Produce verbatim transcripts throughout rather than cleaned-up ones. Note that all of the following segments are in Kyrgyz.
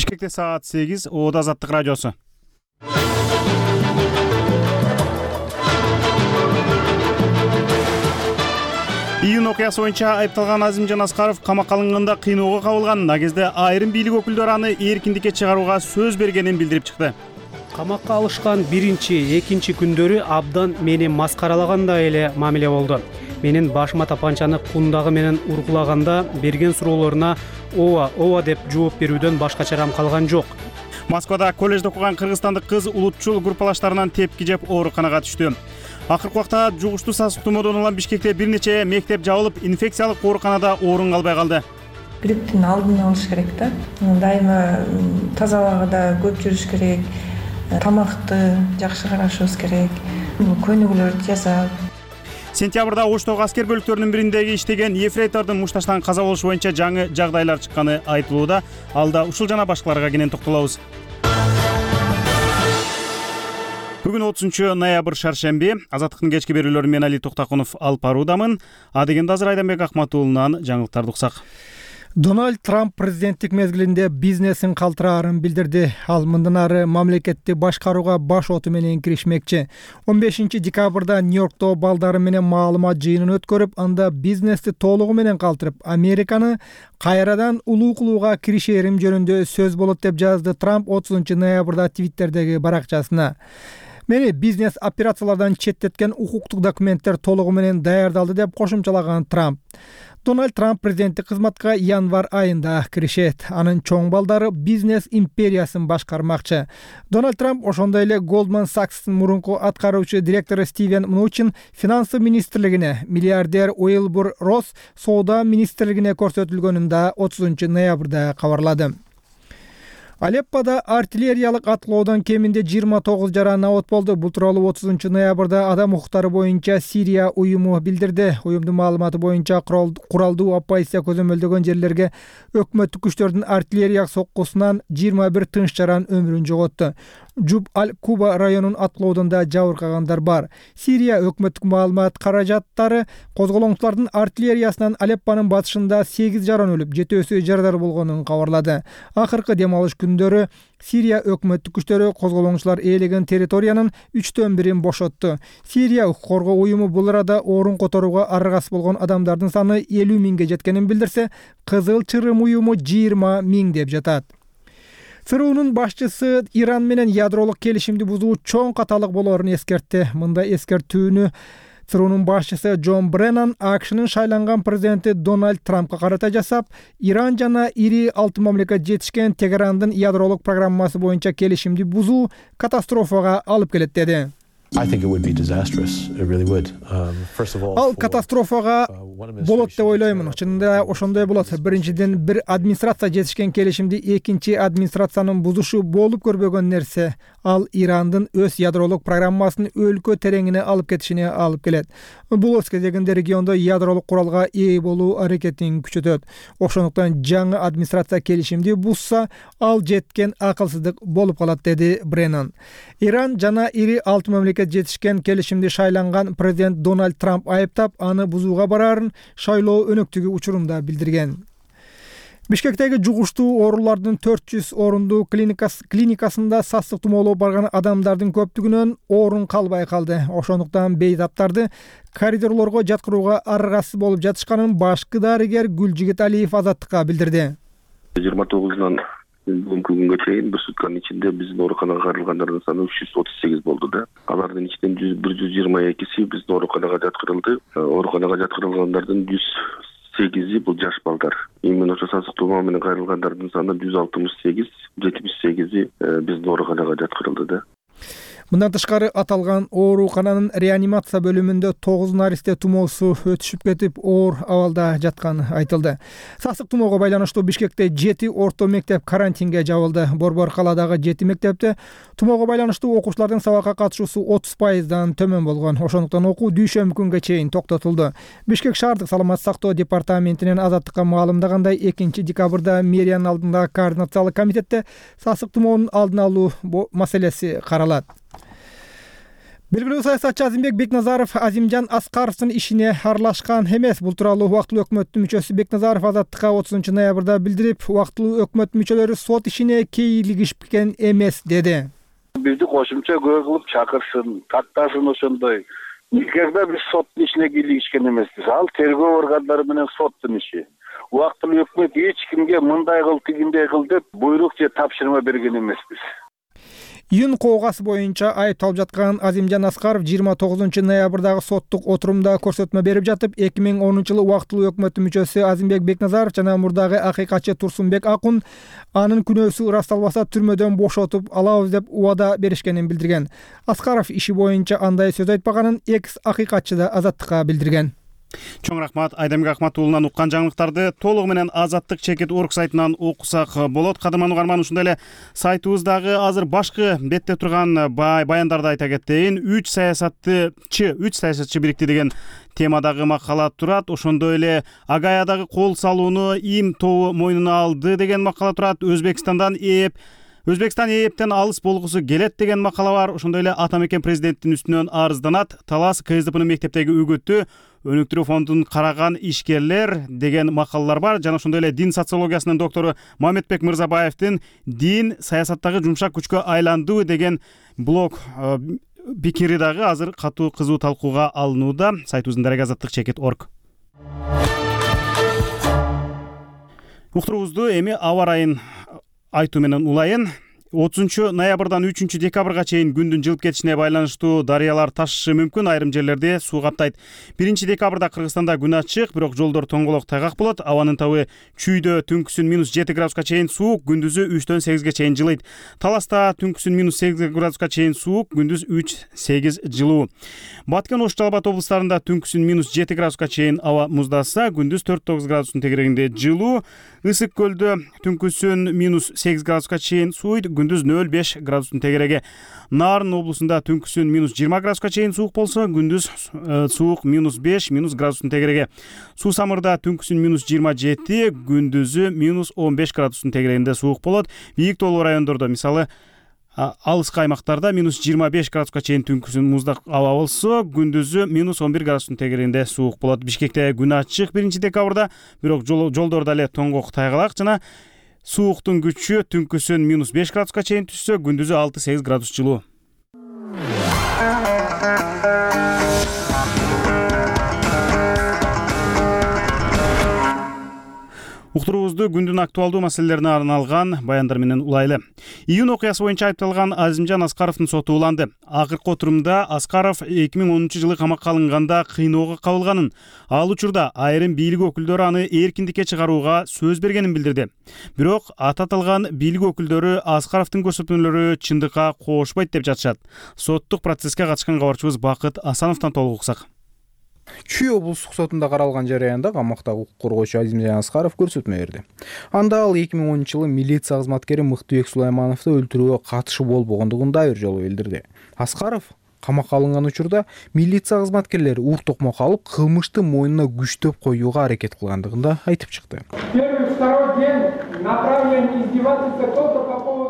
Бишкекте саат сегиз, Ода Азаттык радиосу. Июнь окуясы боюнча айыпталган Азимжан Аскаров камакка алынганда кыйноого кабылган. Ал кезде айрым бийлик өкүлдөрү аны эркиндикке чыгарууга сөз бергенин билдирип чыкты. Камакка алышкан биринчи, экинчи күндөрү абдан мени маскаралагандай эле мамиле болду. Менин башыма тапанчаны кундагы менен ургулаганда берген суроолоруна ооба, ооба деп жооп берүүдөн башка чарам калган жок. Москвада коллежде окуган кыргызстандык кыз улутчул группалаштарынан тепки жеп ооруканага түштү. Акыркы убакта жугуштуу сасык тумоодон улам Бишкекте бир нече мектеп жабылып, инфекциялык ооруканада орун калбай калды. Грипптин алдын алыш керек да. Дайыма тазалыгында көп жүрүш керек. Тамакты жакшы карашыбыз керек. Көнүгүүлөрдү жасап. Сентябрда Оштогу аскер бөлүктөрүнүн бириндеги иштеген ефрейтордун мушташтан каза болушу боюнча жаңы жагдайлар чыкканы айтылууда. Алда ушул жана башкаларга кенен токтолобуз. Бүгүн отузунчу ноябрь шаршемби. Азаттыктын кечки берүүлөрүн мен Али Токтакунов алып баруудамын. А дегенде азыр Айданбек Акматуулунан жаңылыктарды уксак. Дональд Трамп президенттик мезгилинде бизнесин калтыраарын билдирди. Ал мындан ары мамлекетти башкарууга баш оту менен киришмекчи. он бешинчи декабрда Нью-Йоркто балдары менен маалымат жыйынын өткөрүп, анда бизнести толугу менен калтырып, Американы кайрадан улуу кылууга киришерим жөнүндө сөз болот деп жазды Трамп отузунчу ноябрда Твиттердеги баракчасына. Мени бизнес операциялардан четтеткен укуктук документтер толугу менен даярдалды деп кошумчалаган Трамп. Дональд Трамп президенттик кызматка январь айында киришет. Анын чоң балдары бизнес империясын башкармакчы. Дональд Трамп ошондой эле Goldman Sachs'тын мурунку аткаруучу директору Стивен Мнучин финансы министрлигине, миллиардер Уилбур Росс соода министрлигине көрсөтүлгөнүн да отузунчу ноябрда кабарлады. Алеппода артиллериялык атлоодон кеминде жыйырма тогуз жаран абот болду. Бул тууралуу отузунчу ноябрда Адам укуктары боюнча Сирия уюму билдирди. Уюмдун маалыматы боюнча куралдуу оппозиция көзөмөлдөгөн жерлерге өкмөттүк күчтөрдүн артиллерия соккусунан жыйырма бир тынч жаран өмүрүн жоготту. Жуб аль-Куба районун атлоодунда жабыркагандар бар. Сирия өкмөттүк маалымат каражаттары козголоңчулардын артиллериясынан Алеппонун батышында сегиз жаран өлүп, жетөөсү жарадар болгонун кабарлады. Акыркы дем алыш күндөрү Сирия өкмөттүк күчтөрү козголоңчулар ээлеген территориянын үчтөн бирин бошотту. Сирия укук коргоо уюму бул арада орун которууга аргасыз болгон адамдардын саны элүү миңге жеткенин билдирсе, Кызыл Чырым уюму жыйырма миң деп жатат. ЦРУнун башчысы Иран менен ядролук келишимди бузуу чоң каталык болоорун эскертти. Мында эскертүүнү ЦРУнун башчысы Джон Бреннан АКШнын шайланган президенти Дональд Трампка карата жасап, Иран жана ири алты мамлекет жетишкен Тегерандын ядролук программасы боюнча келишимди бузуу катастрофага алып келет деди. I think it would be disastrous. It really would. Um, first of all, Ал катастрофага болот деп ойлоймун. Чынында ошондой болот. Биринчиден, бир администрация жетишкен келишимди экинчи администрациянын бузушу болуп көрбөгөн нерсе. Ал Ирандын өз ядролук программасын өлкө тереңине алып кетишине алып келет. Бул өз кезегинде региондо ядролук куралга ээ болуу аракетин күчөтөт. Ошондуктан жаңы администрация келишимди бузса, ал жеткен акылсыздык болуп калат, деди Бреннан. Иран жана ири алты мамлекет жетишкен келишимди шайланган президент Дональд Трамп айыптап, аны бузууга бараарын шайлоо өнөктүгү учурунда билдирген. Бишкектеги жугуштуу оорулардын төрт жүз орунду клиникасында сасык тумоолоо барган адамдардын көптүгүнөн орун калбай калды. Ошондуктан бейтаптарды коридорлорго жаткырууга аргасыз болуп жатышканын башкы дарыгер Гүлжигит Алиев Азаттыкка билдирди. жыйырма тогузунан бүгүнкү күнгө чейин бир сутканын ичинде биздин ооруканага кайрылгандардын саны үч жүз отуз сегиз болду да. Алардын ичинен бир жүз жыйырма экиси биздин ооруканага жаткырылды. Ооруканага жаткырылгандардын жүз сегизи бул жаш балдар. Именно ошо сасык тумоо менен кайрылгандардын саны жүз алтымыш сегиз, жетимиш сегизи биздин ооруканага жаткырылды да. Мындан тышкары аталган оорукананын реанимация бөлүмүндө тогуз наристе тумоосу өтүшүп кетип, оор абалда жатканы айтылды. Сасык тумоого байланыштуу Бишкекте жети орто мектеп карантинге жабылды. Борбор калаадагы жети мектепте тумоого байланыштуу окуучулардын сабакка катышуусу отуз пайыздан төмөн болгон. Ошондуктан окуу дүйшөмбү күнгө чейин токтотулду. Бишкек шаардык саламаттык сактоо департаментинен Азаттыкка маалымдагандай, экинчи декабрда мэриянын алдындагы координациялык комитетте сасык тумоонун алдын алуу маселеси каралат. Белгилүү саясатчы Азимбек Бекназаров Азимжан Аскаровдун ишине аралашкан эмес. Бул тууралуу убактылуу өкмөттүн мүчөсү Бекназаров Азаттыкка отузунчу ноябрда билдирип, убактылуу өкмөт мүчөлөрү сот ишине кийлигишкен эмес деди. Бизди кошумча күбө кылып чакырсын, тактасын ошондой. Никогда биз соттун ишине кийлигишкен эмеспиз. Ал тергөө органдары менен соттун иши. Убактылуу өкмөт эч кимге мындай кыл, тигиндей кыл деп буйрук же тапшырма берген эмеспиз. Июнь коогасы боюнча айыпталып жаткан Азимжан Аскаров жыйырма тогузунчу ноябрдагы соттук отурумда көрсөтмө берип жатып, эки миң онунчу жылы убактылуу өкмөттүн мүчөсү Азимбек Бекназаров жана мурдагы акыйкатчы Турсунбек Акун анын күнөөсү ырасталбаса түрмөдөн бошотуп алабыз деп убада беришкенин билдирген. Аскаров иши боюнча андай сөз айтпаганын экс акыйкатчы да Азаттыкка билдирген. Чоң рахмат Айдамбек Ахматуулунан уккан жаңылыктарды толугу менен Азаттык чекит орг сайтынан окусак болот. Кадырман угарман, ушундай эле сайтыбыздагы азыр башкы бетте турган баяндарды айта кетейин. үч саясатчы үч саясатчы бирикти деген темадагы макала турат. Ошондой эле Агаядагы кол салууну Им тобу мойнуна алды деген макала турат. Өзбекстандан ээп Өзбекстан ээптен алыс болгусу келет деген макала бар. Ошондой эле Атамекен президенттин үстүнөн арызданат. Талас КСДПнын мектептеги үгөтү өнүктүрүү фондун караган ишкерлер деген макалалар бар. Жана ошондой эле дин социологиясынын доктору Мамедбек Мырзабаевдин дин саясаттагы жумшак күчкө айланды деген блог пикири дагы азыр катуу кызуу талкууга алынууда. Сайтыбыздын дареги азаттык чекит точка орг. Уктуруубузду эми аба ырайын айтуу менен улайын. отузунчу ноябрдан үчүнчү декабрга чейин күндүн жылып кетишине байланыштуу дарыялар ташышы мүмкүн. Айрым жерлерде суу каптайт. биринчи декабрда Кыргызстанда күн ачык, бирок жолдор тоңголок тайгак болот. Абанын табы чүйдө түнкүсүн минус жети градуска чейин суук, күндүзү үчтөн сегизге чейин жылыйт. Таласта түнкүсүн минус сегиз градуска чейин суук, күндүз үч сегиз жылуу. Баткен Ош Жалал Абад облустарында түнкүсүн минус жети градуска чейин аба муздаса, күндүз төрт тогуз градустун тегерегинде жылуу. Ысык көлдө түнкүсүн минус сегиз градуска чейин сууйт, күндүз нөл беш градустун тегереги. Нарын облусунда түнкүсүн минус жыйырма градуска чейин суук болсо, күндүз суук минус беш минус градустун тегереги. Суу Самырда түнкүсүн минус жыйырма жети, күндүзү минус он беш градустун тегерегинде суук болот. Бийик тоолуу райондордо, мисалы алыскы аймактарда минус жыйырма беш градуска чейин түнкүсүн муздак аба болсо, күндүзү минус он бир градустун тегерегинде суук болот. Бишкекте күн ачык биринчи декабрда, бирок жолдордо эле тоңгок тайгалак жана сууктун күчү түнкүсүн минус беш градуска чейин түшсө, күндүзү алты сегиз градус жылуу. Уктуруубузду күндүн актуалдуу маселелерине арналган баяндар менен улайлы. Июнь окуясы боюнча айыпталган Азимжан Аскаровдун соту уланды. Акыркы отурумда Аскаров эки миң онунчу жылы камакка алынганда кыйноого кабылганын, ал учурда айрым бийлик өкүлдөрү аны эркиндикке чыгарууга сөз бергенин билдирди. Бирок аты аталган бийлик өкүлдөрү Аскаровдун көрсөтмөлөрү чындыкка кошпойт деп жатышат. Соттук процесске катышкан кабарчыбыз Бакыт Асановдон толук уксак. Чүй облустук сотунда каралган жараянда камактагы укук коргоочу Азимжан Аскаров көрсөтмө берди. Анда ал эки миң онунчу жылы милиция кызматкери Мыктыбек Сулаймановду өлтүрүүгө катышы болбогондугун дайыр жолу билдирди. Аскаров камакка алынган учурда милиция кызматкерлери ук токмок алып, кылмышты мойнуна күчтөп коюуга аракет кылгандыгын да айтып чыкты. Первый второй день направлен издевательство только по поводу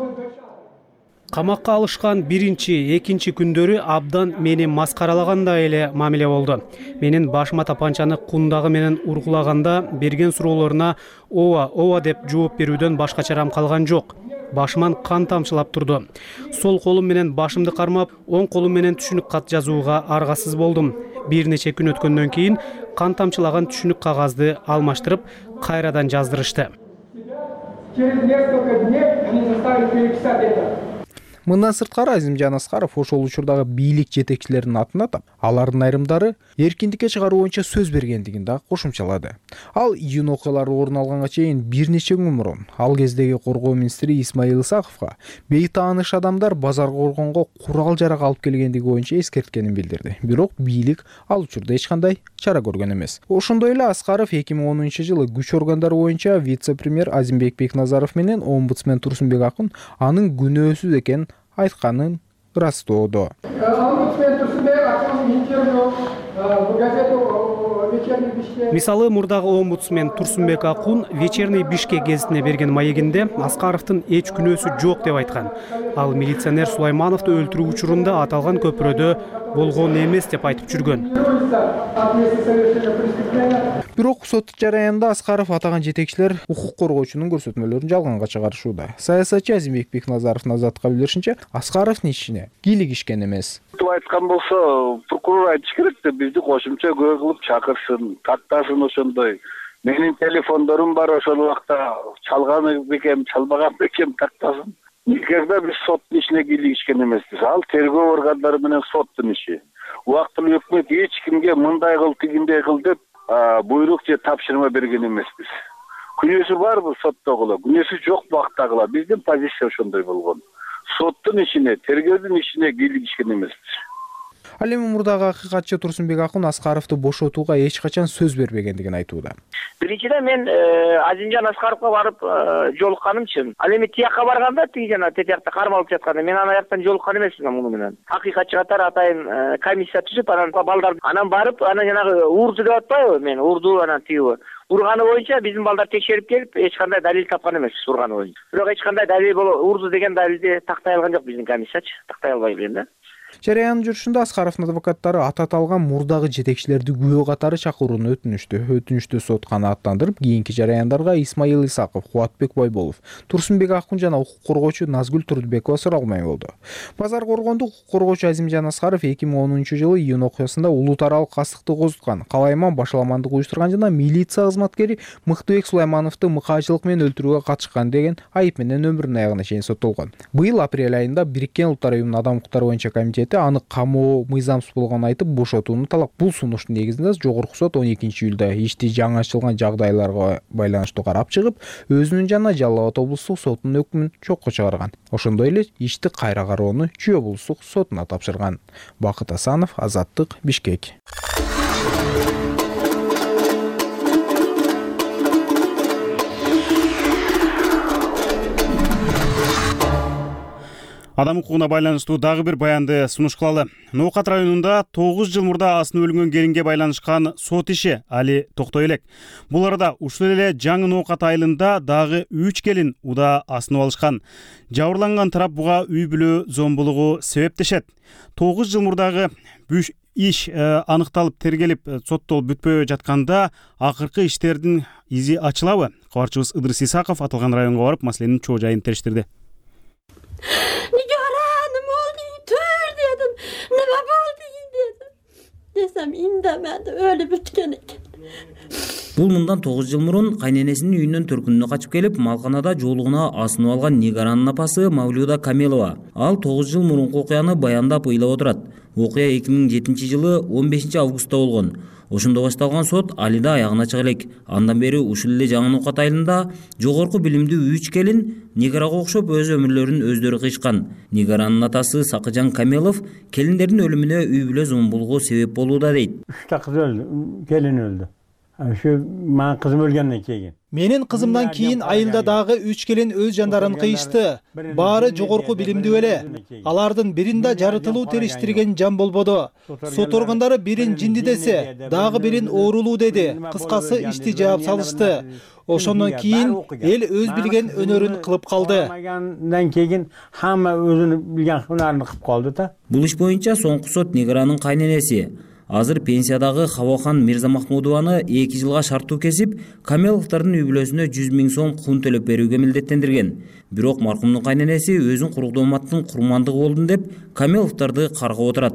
Камакка алышкан биринчи, экинчи күндөрү абдан мени маскаралагандай эле мамиле болду. Менин башыма тапанчаны кундагы менен ургулаганда берген суроолоруна ооба, ооба деп жооп берүүдөн башка чарам калган жок. Башыман кан тамчылап турду. Сол колум менен башымды кармап, оң колум менен түшүнүк кат жазууга аргасыз болдум. Бир нече күн өткөндөн кийин кан тамчылаган түшүнүк кагазды алмаштырып, кайрадан жаздырышты. Через несколько дней они заставили переписать это. Мындан сырткары Азимжан Аскаров ошол учурдагы бийлик жетекчилеринин атын атап, алардын айрымдары эркиндикке чыгаруу боюнча сөз бергендигин да кошумчалады. Ал июнь окуялары орун алганга чейин бир нече күн мурун ал кездеги коргоо министри Исмаил Исаковго бейтааныш адамдар базарга коргонго курал жарак алып келгендиги боюнча эскерткенин билдирди. Бирок бийлик ал учурда эч кандай чара көргөн эмес. Ошондой эле Аскаров эки миң онунчу жылы күч органдары боюнча вице-премьер Азимбек Бекназаров менен омбудсмен Турсунбек Акун анын күнөөсүз экенин айтканын ырастоодо. Омбудсмен Турсунбек Акун интервью в газету вечерний Бишкек. мисалы мурдагы омбудсмен Турсунбек Акун вечерний Бишкек гезитине берген маегинде Аскаровдун эч күнөөсү жок деп айткан. Ал милиционер Сулаймановду өлтүрүү учурунда аталган көпүрөдө болгон эмес деп айтып жүргөн. От места совершения преступления. Бирок сот жараянында Аскаров атаган жетекчилер укук коргоочунун көрсөтмөлөрүн жалганга чыгарышууда. Саясатчы Азимбек Бекназаровдун Азаттыкка билдиришинче, Аскаровдун ишине кийлигишкен эмес. Деп айткан болсо, прокурор айтыш керек да, бизди кошумча күбө кылып чакырсын, тактасын ошондой. Менин телефондорум бар, ошол убакта чалганы бекем, чалбаган бекем тактасын. Никогда биз соттун ишине кийлигишкен эмеспиз. Ал тергөө органдары менен соттун иши. Убактылуу өкмөт эч кимге мындай кыл, тигиндей кыл деп буйрук же тапшырма берген эмеспиз. Күнөөсү барбы соттогула, күнөөсү жок бактагыла. Биздин позиция ошондой болгон. Соттун ишине, тергөөдүн ишине кийлигишкен эмеспиз. Ал эми мурдагы акыйкатчы Турсунбек Акун Аскаровду бошотууга эч качан сөз бербегендигин айтууда. Биринчиден мен Азимжан Аскаровго барып жолукканым чын. Ал эми тияка барганда тиги жана тетиякта кармалып жатканда мен аны жактан жолуккан эмесмин муну менен. Акыйкатчы катары атайын комиссия түзүп анан балдар анан барып анан жанагы уурду деп атпайбы мен, уурду анан тиги урганы боюнча биздин балдар текшерип келип эч кандай далил тапкан эмес урганы боюнча. Бирок эч кандай далил боло уурду деген далилди тактай алган жок биздин комиссиячы, тактай албай билем да. Жарыяндын жүрүшүндө Аскаровдун адвокаттары ат аталган мурдагы жетекчилерди күбө катары чакырууну өтүнүштү. Өтүнүштү сот канааттандырып, кийинки жарыяндарга Исмаил Исаков, Кубатбек Байболов, Турсунбек Акун жана укук коргоочу Назгүл Турдубекова суралмай болду. Базар коргондо укук коргоочу Азимжан Аскаров эки миң онунчу жылы июнь окуясында улуу таралык кастыкты козуткан, калайман башаламандык уюштурган жана милиция кызматкери Мыктыбек Сулаймановду мыкаачылык менен өлтүрүүгө катышкан деген айып менен өмүрүнүн аягына чейин соттолгон. Быйыл апрель айында Бириккен Улуттар уюмунун адам укуктары боюнча комитети аны камоо мыйзамсыз болгонун айтып бошотууну талап. Бул сунуштун негизинде жогорку сот он экинчи июлда ишти жаңы ачылган жагдайларга байланыштуу карап чыгып, өзүнүн жана Жалал Абад облустук сотунун өкмүн чокко чыгарган. Ошондой эле ишти кайра кароону Чүй облустук сотуна тапшырган. Бакыт Асанов, Азаттык, Бишкек. Адам укугуна байланыштуу дагы бир баянды сунуш кылалы. Ноокат районунда тогуз жыл мурда асыны өлгөн келинге байланышкан сот иши али токтой элек. Бул арада ушул эле жаңы Ноокат айылында дагы үч келин уда асынып алышкан. Жабырланган тарап буга үй бүлө зомбулугу себептешет. тогуз жыл мурдагы бүш иш аныкталып, тергелип, соттолуп бүтпөй жатканда акыркы иштердин изи ачылабы? Кабарчыбыз Ыдырыс Исаков аталган районго барып, маселенин чоо жайын териштирди. Nigaranım oldu, tür dedim. Nima bo'ldi dedim. Desem indamadi, ölüp bitken ekan. Бул мындан тогуз жыл мурун кайненесинин үйүнөн төркүнүнө качып келип, малканада жоолугуна асынып алган Нигаранын апасы Мавлюда Камелова. Ал тогуз жыл мурунку окуяны баяндап ыйлап отурат. Окуя эки миң жетинчи жылы он бешинчи августта болгон. Ошондо башталган сот али да аягына чыга элек. Андан бери ушул эле жаңы Ноокат айылында жогорку билимдүү үч келин Нигарага окшоп өз өмүрлөрүн өздөрү кыйышкан. Нигаранын атасы Сакыжан Камелов келиндердин өлүмүнө үй бүлө зомбулугу себеп болууда дейт. Üçte kız öldü, gelin öldü. Şu ben kızım ölgenden keyin. Менин кызымдан кийин айылда дагы үч келин өз жандарын кыйышты. Баары жогорку билимдүү эле. Алардын бирин да жарытылуу териштирген жан болбоду. Сот органдары бирин жинди десе, дагы бирин оорулуу деди. Кыскасы ишти жаап салышты. Ошондон кийин эл өз билген өнөрүн кылып калды. Андан кийин хамма өзүнүн билген хунарын кылып калды да. Бул иш боюнча соңку сот Нигаранын кайненеси азыр пенсиядагы Хавохан Мирзамахмудованы эки жылга шарттуу кесип, Камеловдордун үй бүлөсүнө жүз миң сом кун төлөп берүүгө милдеттендирген. Бирок маркумдун кайненеси өзүн курдооматтын курмандыгы болдум деп Камеловдорду каргап отурат.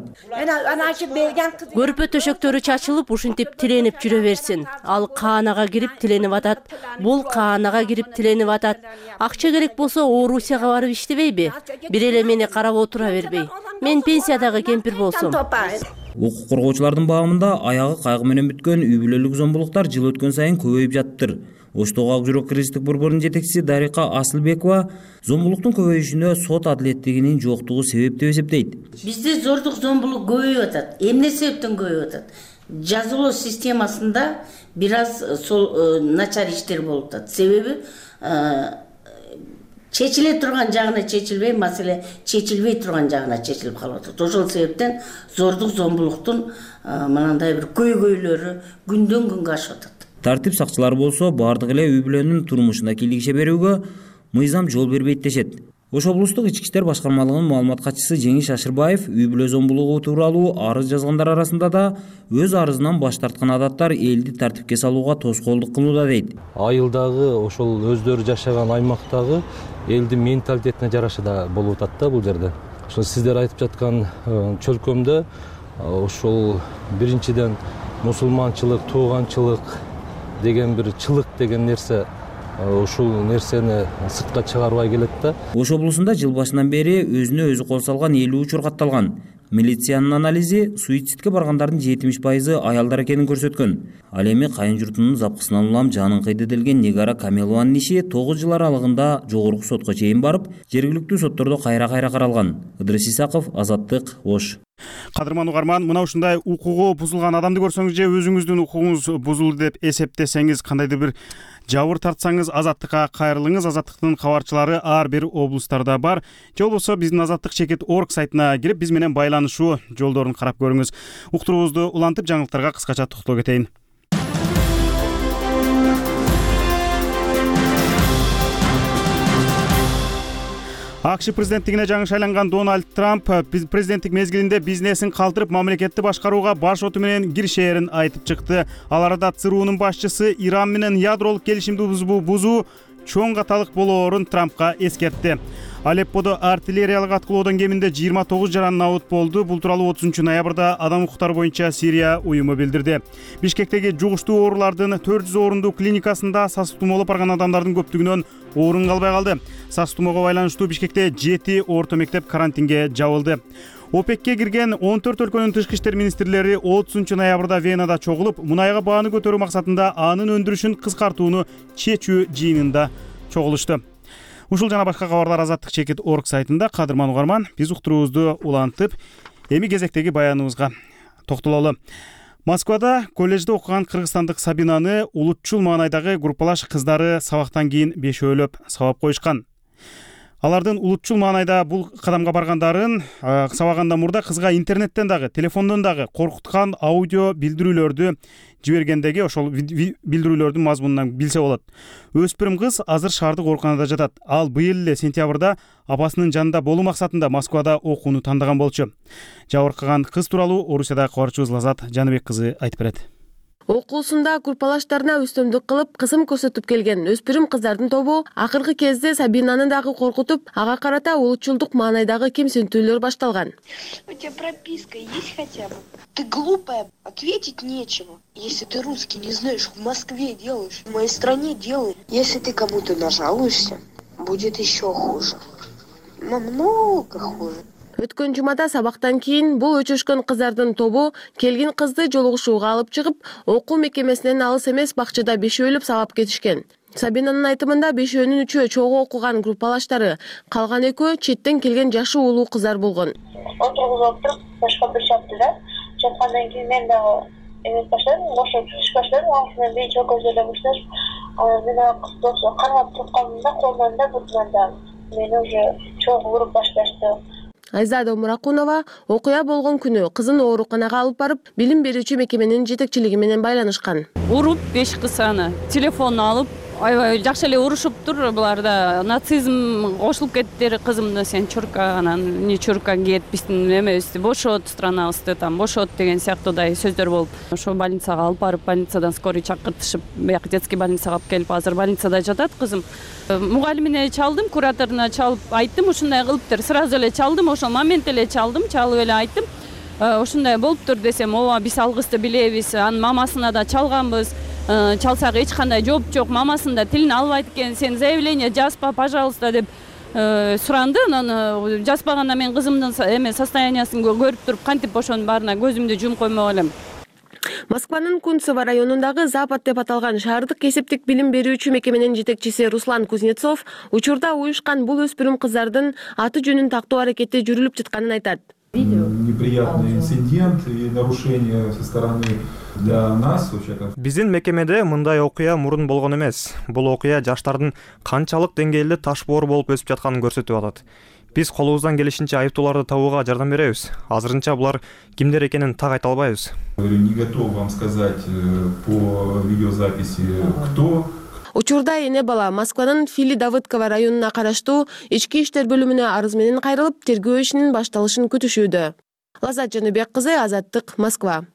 Көрпө төшөктөрү чачылып, ушинтип тиленип жүрө берсин. Ал каанага кирип тиленип атат. Бул каанага кирип тиленип атат. Акча керек болсо Орусияга барып иштебейби? Бир эле мени карап отура бербей. Мен пенсиядагы кемпир болсом. Укук коргоочулардын баамында аягы кайгы менен бүткөн үй бүлөлүк зомбулуктар жыл өткөн сайын көбөйүп жатыптыр. Оштогу Ак жүрөк кризистик борборунун жетекчиси Дарика Асылбекова зомбулуктун көбөйүшүнө сот адилеттигинин жоктугу себеп деп эсептейт. Бизде зордук зомбулук көбөйүп атат. Эмне себептен көбөйүп атат? Жазылуу системасында бир аз сол начар иштер болуп атат. Себеби чечиле турган жагына чечилбей, маселе чечилбей турган жагына чечилип калып атат. Ошол себептен зордук зомбулуктун мынандай бир көйгөйлөрү күндөн күнгө ашып атат. Тартип сакчылары болсо бардык эле үй бүлөнүн турмушуна кийлигише берүүгө мыйзам жол бербейт дешет. Ош облустук ички иштер башкармалыгынын маалымат катчысы Жеңиш Ашырбаев үй бүлө зомбулугу тууралуу арыз жазгандар арасында да өз арызынан баш тарткан адаттар элди тартипке салууга тоскоолдук кылууда дейт. Айылдагы ошол өздөрү жашаган аймактагы элдин менталитетине жараша да болуп атат да бул жерде. Ошол сиздер айтып жаткан чөлкөмдө ошол биринчиден мусулманчылык, тууганчылык деген бир чылык деген нерсе ушул нерсени сыртка чыгарбай келет да. Ош облусунда жыл башынан бери өзүнө өзү кол салган элүү учур катталган. Милициянын анализи суицидке баргандардын жетимиш пайызы аялдар экенин көрсөткөн. Ал эми кайын журтунун запкысынан улам жанын кыйды делген Нигара Камелованын иши тогуз жыл аралыгында жогорку сотко чейин барып, жергиликтүү соттордо кайра-кайра каралган. Ыдырыс Исаков, Азаттык, Ош. Кадырман угарман, мына ушундай укугу бузулган адамды көрсөңүз же өзүңүздүн укугуңуз бузулду деп эсептесеңиз, кандайдыр бир жабыр тартсаңыз, Азаттыкка кайрылыңыз. Азаттыктын кабарчылары ар бир облустарда бар. Же болбосо биздин азаттык чекит точка орг сайтына кирип биз менен байланышуу жолдорун карап көрүңүз. Уктуруубузду улантып жаңылыктарга кыскача токтоло кетейин. АКШ президенттигине жаңы шайланган Дональд Трамп президенттик мезгилинде бизнесин калтырып, мамлекетти башкарууга баш оту менен киришээрин айтып чыкты. Ал арада ЦРУнун башчысы Иран менен ядролук келишимди бузуу чоң каталык болоорун Трампка эскертти. Алепподо артиллериялык аткылоодон кеминде жыйырма тогуз жаран набыт болду. Бул тууралуу отузунчу ноябрда адам укуктары боюнча Сирия уюму билдирди. Бишкектеги жугуштуу оорулардын төрт жүз орундуу клиникасында сас тумоолоп барган адамдардын көптүгүнөн орун калбай калды. Сас тумоого байланыштуу Бишкекте жети орто мектеп карантинге жабылды. ОПЕКке кирген он төрт өлкөнүн тышкы иштер министрлери отузунчу ноябрда Венада чогулуп, мунайга бааны көтөрүү максатында анын өндүрүшүн кыскартууну чечүү жыйынында чогулушту. Ушул жана башка кабарлар азаттык чекит точка орг сайтында. Кадырман угарман, биз уктуруубузду улантып, эми кезектеги баяныбызга токтололу. Москвада коллежде окуган кыргызстандык Сабинаны улутчул маанайдагы группалаш кыздары сабактан кийин бешөөлөп сабап коюшкан. Алардын улутчул маанайда бул кадамга баргандарын сабагандан мурда кызга интернеттен дагы, телефондон дагы коркуткан аудио билдирүүлөрдү жибергендеги ошол билдирүүлөрдүн мазмунунан билсе болот. Өспүрүм кыз азыр шаардык ооруканада жатат. Ал быйыл эле сентябрда апасынын жанында болуу максатында Москвада окууну тандаган болчу. Жабыркаган кыз тууралуу Орусиядагы кабарчыбыз Лазат Жаныбек кызы айтып берет. Окуусунда группалаштарына үстөмдүк кылып, кысым көрсөтүп келген өспүрүм кыздардын тобу акыркы кезде Сабинаны дагы коркутуп, ага карата улутчулдук маанайдагы кемсинтүүлөр башталган. У тебя прописка есть хотя бы? Ты глупая, ответить нечего. Если ты русский не знаешь, в Москве делаешь, в моей стране делай. Если ты кому-то нажалуешься, будет еще хуже. Намного хуже. Өткөн жумада сабактан кийин бул өчөшкөн кыздардын тобу келген кызды жолугушууга алып чыгып, окуу мекемесинен алыс эмес бакчада бешөөлөп сабап кетишкен. Сабинанын айтымында бешөөнүн үчөө чогуу окуган группалаштары, калган экөө четтен келген жашы улуу кыздар болгон. Отургузуп туруп, башка бир чапты да. Чапкандан кийин мен дагы эмес баштадым, бошоп чыгыш баштадым, ансынан бийинче көзөлөп баштадым. Мен ага кызды кармап тутканымда колунан да бутунан да мени уже чогуу уруп башташты. Айзада Муракунова окуя болгон күнү кызын ооруканага алып барып, билим берүүчү мекеменин жетекчилиги менен байланышкан. Уруп беш кысаны, телефон алып, аябай жакшы эле урушуптур. Буларда нацизм кошулуп кетти. Кызымды сен чурка, анан не чурка кетписиң, эмебизди бошот, странабызды там бошот деген сыяктуудай сөздөр болуп, ошо больницага алып барып, больницадан скорый чакыртышып, бияк детский больницага алып келип, азыр больницада жатат кызым. Мугалимине чалдым, кураторуна чалып айттым, ушундай кылыптыр. Сразу эле чалдым, ошол момент эле чалдым, чалып эле айттым. Ушундай болуптур десем, ооба биз ал кызды билебиз, анын мамасына да чалганбыз. Чалсак эч кандай жооп жок, мамасын да тилин албайт экен, сен заявление жазба, пожалуйста деп суранды. Анан жазбаганда мен кызымдын эме состояниясын көрүп туруп, кантип ошонун баарына көзүмдү жумуп коймок элем. Москванын Кунцево районундагы Запад деп аталган шаардык эсептик билим берүүчү мекеменин жетекчиси Руслан Кузнецов учурда уюшкан бул өспүрүм кыздардын аты жөнүн тактоо аракети жүрүлүп жатканын айтат. неприятный инцидент и нарушение со стороны для нас вообще как Биздин мекемеде мындай окуя мурун болгон эмес. Бул окуя жаштардын канчалык деңгээлде таш боор болуп өсүп жатканын көрсөтүп атат. Биз колубуздан келишинче айыптууларды табууга жардам беребиз. Азырынча булар кимдер экенин так айта албайбыз. Не готов вам сказать по видеозаписи кто. Учурда эне бала Москванын Фили Давыдково районуна караштуу ички иштер бөлүмүнө арыз менен кайрылып, тергөө ишинин башталышын күтүшүүдө. Лазат Жаныбек кызы, Азаттык, Москва.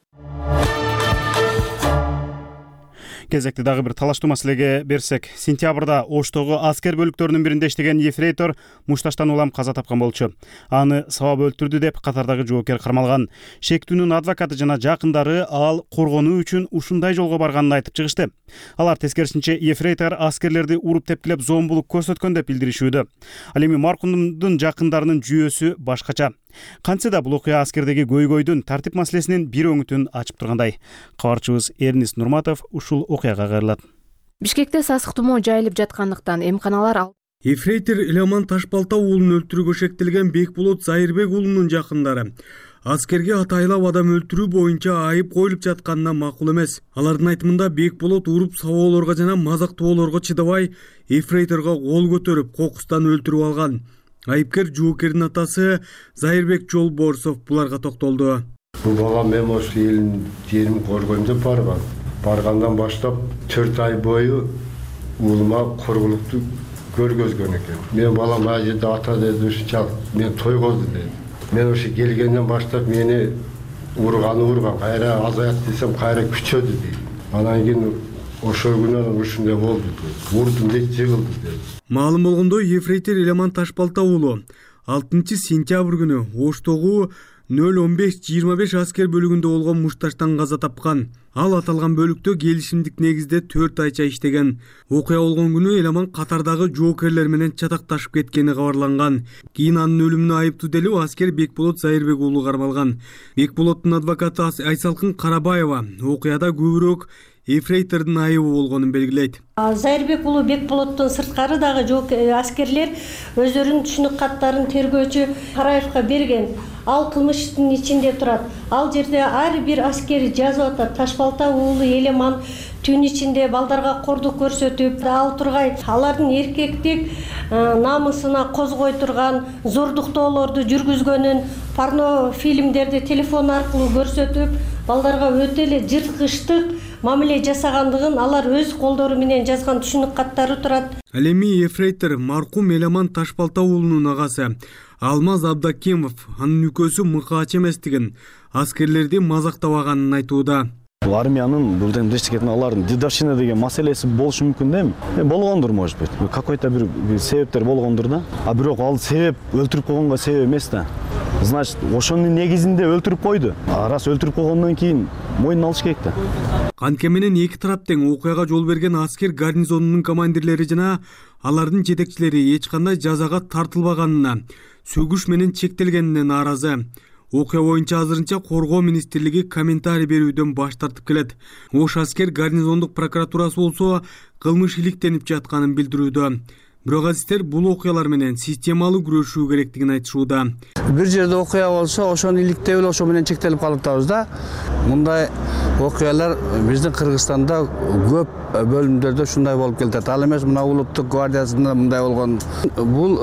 Кезекти дагы бир талаштуу маселеге берсек, сентябрда Оштогу аскер бөлүктөрүнүн биринде иштеген ефрейтор мушташтан улам каза тапкан болчу. Аны сабап өлтүрдү деп катардагы жоокер кармалган. Шектүүнүн адвокаты жана жакындары ал коргонуу үчүн ушундай жолго барганын айтып чыгышты. Алар тескерисинче ефрейтор аскерлерди уруп тепкилеп зомбулук көрсөткөн деп билдиришүүдө. Ал эми маркумдун жакындарынын жүйөсү башкача. Кантсе да бул окуя аскердеги көйгөйдүн тартип маселесинин бир өңүтүн ачып тургандай. Кабарчыбыз Эрнис Нурматов ушул окуяга кайрылат. Бишкекте сасык тумоо жайылып жаткандыктан эмканалар ал. Ефрейтор Иламан Ташбалта уулун өлтүрүүгө шектелген Бекболот Зайырбек уулунун жакындары аскерге атайлап адам өлтүрүү боюнча айып коюлуп жатканына макул эмес. Алардын айтымында Бекболот уруп сабоолорго жана мазактоолорго чыдабай ефрейторго кол көтөрүп кокустан өлтүрүп алган. Айыпкер жоокердин атасы Зайырбек Жолборсов буларга токтолду. Бул бала мен ошол элин жерин коргойм деп барган. Баргандан баштап төрт ай бою уулума коргулукту көргөзгөн экен. Мен балам ал жерде ата деди, ушунчалык мен тойгозду деди. Мен ошо келгенден баштап мени урганы урган, кайра азаят десем кайра күчөдү дейт. Анан кийин ошол күнүнөн ушундай болду дейт. Урдум дейт, жыгылды дейт. Маалым болгондой, ефрейтор Иламан Ташбалта уулу алтынчы сентябрь күнү Оштогу нөл он беш жыйырма беш аскер бөлүгүндө болгон мушташтан каза тапкан. Ал аталган бөлүктө келишимдик негизде төрт айча иштеген. Окуя болгон күнү Иламан катардагы жоокерлер менен чатакташып кеткени кабарланган. Кийин анын өлүмүнө айыптуу делип аскер Бекболот Зайырбек уулу кармалган. Бекболоттун адвокаты Айсалкын Карабаева окуяда көбүрөөк ефрейтордун айыбы болгонун белгилейт. Зайырбек уулу Бекболоттон сырткары дагы аскерлер өздөрүнүн түшүнүк каттарын тергөөчү Караевка берген. Ал кылмыштын ичинде турат. Ал жерде ар бир аскер жазып атат. Ташбалта уулу Элеман түн ичинде балдарга кордук көрсөтүп, ал тургай алардын эркектик намысына козгой турган, зордуктоолорду жүргүзгөнүн, порно фильмдерди телефон аркылуу көрсөтүп, балдарга өтө эле жырткычтык мамиле жасагандыгын алар өз колдору менен жазган түшүнүк каттары турат. Ал эми ефрейтор маркум Элеман Ташбалта уулунун агасы Алмаз Абдакимов анын үкөсү мыкаач эместигин, аскерлерди мазактабаганын айтууда. Бул армиянын бурден дештикетин алардын дедовщина деген маселеси болушу мүмкүн да эми. Болгондур, может быть. Какой-то бир себептер болгондур да. А бирок ал себеп өлтүрүп койгонго себеп эмес да. Значит, ошонун негизинде өлтүрүп койду. А раз өлтүрүп койгондон кийин мойнун алыш керек да. Анткени менен эки тарап тең окуяга жол берген аскер гарнизонунун командирлери жана алардын жетекчилери эч кандай жазага тартылбаганына, сөгүш менен чектелгенине нааразы. Окуя боюнча азырынча коргоо министрлиги комментарий берүүдөн баш тартып келет. Ош аскер гарнизондук прокуратурасы болсо кылмыш иликтенип жатканын билдирүүдө. Бирок азиздер бул окуялар менен системалуу күрөшүү керектигин айтышууда. Бир жерде окуя болсо, ошону иликтеп эле ошо менен чектелип калып атабыз да. Мындай окуялар биздин Кыргызстанда көп бөлүмдөрдө ушундай болуп келет. Ал эмес мына улуттук гвардиясында мындай болгон. Бул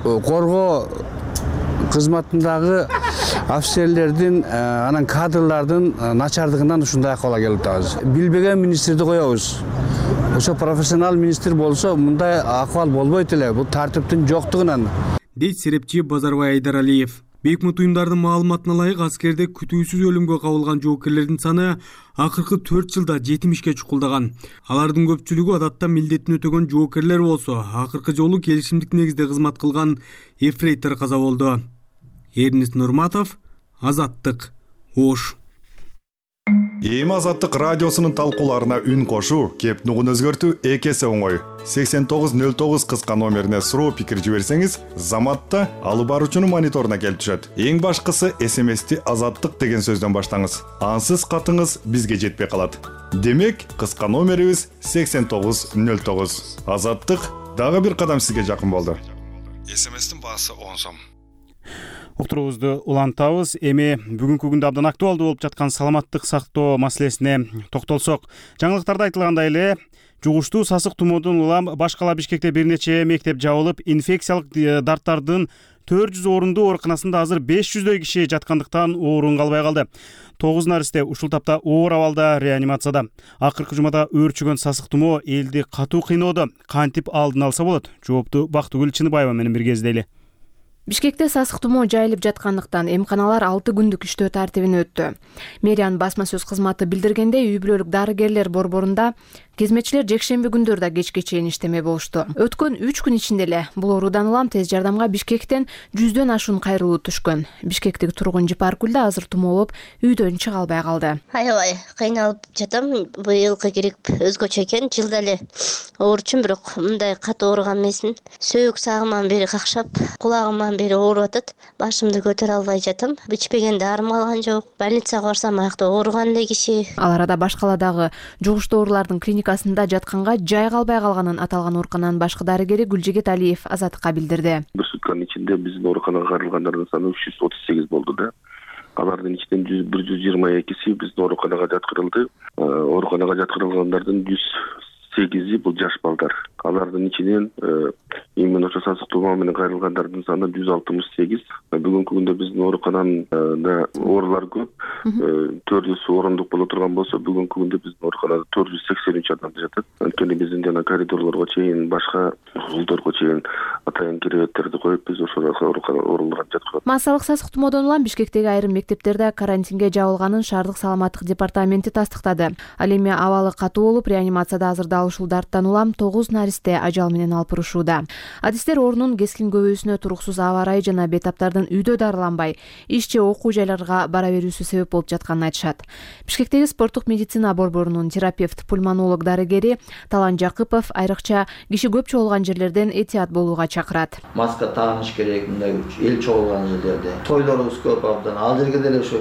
коргоо кызматындагы офицерлердин анан кадрлардын начардыгынан ушундай акыбалга келип атабыз. Билбеген министрди коебуз. Ошо профессионал министр болсо мындай акыбал болбойт эле. Бул тартиптин жоктугунан. Дейт серепчи Базарбай Айдаралиев. Бейкмут уюмдардын маалыматына ылайык аскерде күтүүсүз өлүмгө кабылган жоокерлердин саны акыркы төрт жылда жетимишке чукулдаган. Алардын көпчүлүгү адатта милдетин өтөгөн жоокерлер болсо, акыркы жолу келишимдик негизде кызмат кылган ефрейтор каза болду. Эрнис Нурматов, Азаттык, Ош. Эми Азаттык радиосунун талкууларына үн кошуу, кеп нугун өзгөртүү эки эсе оңой. сексен тогуз нөл тогуз кыска номерине суроо пикир жиберсеңиз, Заматта алып баруучунун мониторуна келип түшөт. Эң башкысы эс эм эсти Азаттык деген сөздөн баштаңыз. Ансыз катыңыз бизге жетпей калат. Демек, кыска номерибиз сексен тогуз нөл тогуз. Азаттык дагы бир кадам сизге жакын болду. эс эм эстин баасы он сом. Уктуруубузду улантабыз. Эми бүгүнкү күндө абдан актуалдуу болуп жаткан саламаттык сактоо маселесине токтолсок. Жаңылыктарда айтылгандай эле жугуштуу сасык тумоодон улам баш кала Бишкекте бир нече мектеп жабылып, инфекциялык дарттардын төрт жүз орундуу ооруканасында азыр беш жүздөй киши жаткандыктан орун калбай калды. тогуз наристе ушул тапта оор абалда реанимацияда. Акыркы жумада өөрчүгөн сасык тумоо элди катуу кыйноодо. Кантип алдын алса болот? Жоопту Бактыгүл Чыныбаева менен бирге издейли. Бишкекте сасык тумоо жайылып жаткандыктан эмканалар алты күндүк иштөө тартибине өттү. Мэриянын басма сөз кызматы билдиргендей, үй бүлөлүк дарыгерлер борборунда кызматчылар жекшемби күндөрдө кечке чейин иштемей болушту. Өткөн үч күн ичинде эле бул оорудан улам тез жардамга Бишкектен жүздөн ашуун кайрылуу түшкөн. Бишкектик тургун Жипаркүлдө азыр тумоолоп үйдөн чыга албай калды. Аябай кыйналып жатам. Быйылкы грипп өзгөчө экен. Жылда эле ооручумун, бирок мындай катуу ооруган эмесмин. Сөөк сагыман бери какшап, кулагыман бери ооруп атат. Башымды көтөрө албай жатам. Ичпегенде арым алган жок. Больницага барсам аякта ооруган эле киши. Ал арада баш каладагы жугуштуу оорулардын клиникасында жатканга жай калбай калганын аталган оорукананын башкы дарыгери Гүлжигит Алиев Азаттыкка билдирди. Бир сутканын ичинде биздин ооруканага кайрылгандардын саны үч жүз отуз сегиз болду да. Алардын ичинен бир жүз жыйырма экиси биздин ооруканага жаткырылды. Ооруканага жаткырылгандардын жүз сегизи бул жаш балдар. Алардын ичинен именно ошо сасык тумоо менен кайрылгандардын саны жүз алтымыш сегиз. Бүгүнкү күндө биздин ооруканада оорулар көп. төрт жүз орундук боло турган болсо, бүгүнкү күндө биздин ооруканада төрт жүз сексен үч адам жатат. Анткени биздин жана коридорлорго чейин, башка холдорго чейин атайын киребеттерди коюп, биз ошол ооруларга жаткырат. Массалык сасык тумоодон улам Бишкектеги айрым мектептерде карантинге жабылганын Шаардык саламаттык департаменти тастыктады. Ал эми абалы катуу болуп, реанимацияда азырда ушул дарттан улам тогуз наристе ажал менен алпырышууда. Адистер оорунун кескин көбөйүүсүнө туруксуз аба ырайы жана бейтаптардын үйдө дарыланбай, иш же окуу жайларга бара берүүсү себеп болуп жатканын айтышат. Бишкектеги спорттук медицина борборунун терапевт пульмонолог дарыгери Талан Жакыпов айрыкча киши көп чогулган жерлерден этият болууга чакырат. Маска тагыныш керек, мындай эл чогулган жерлерде. Тойлорубуз көп абдан. Ал жерге деле ушу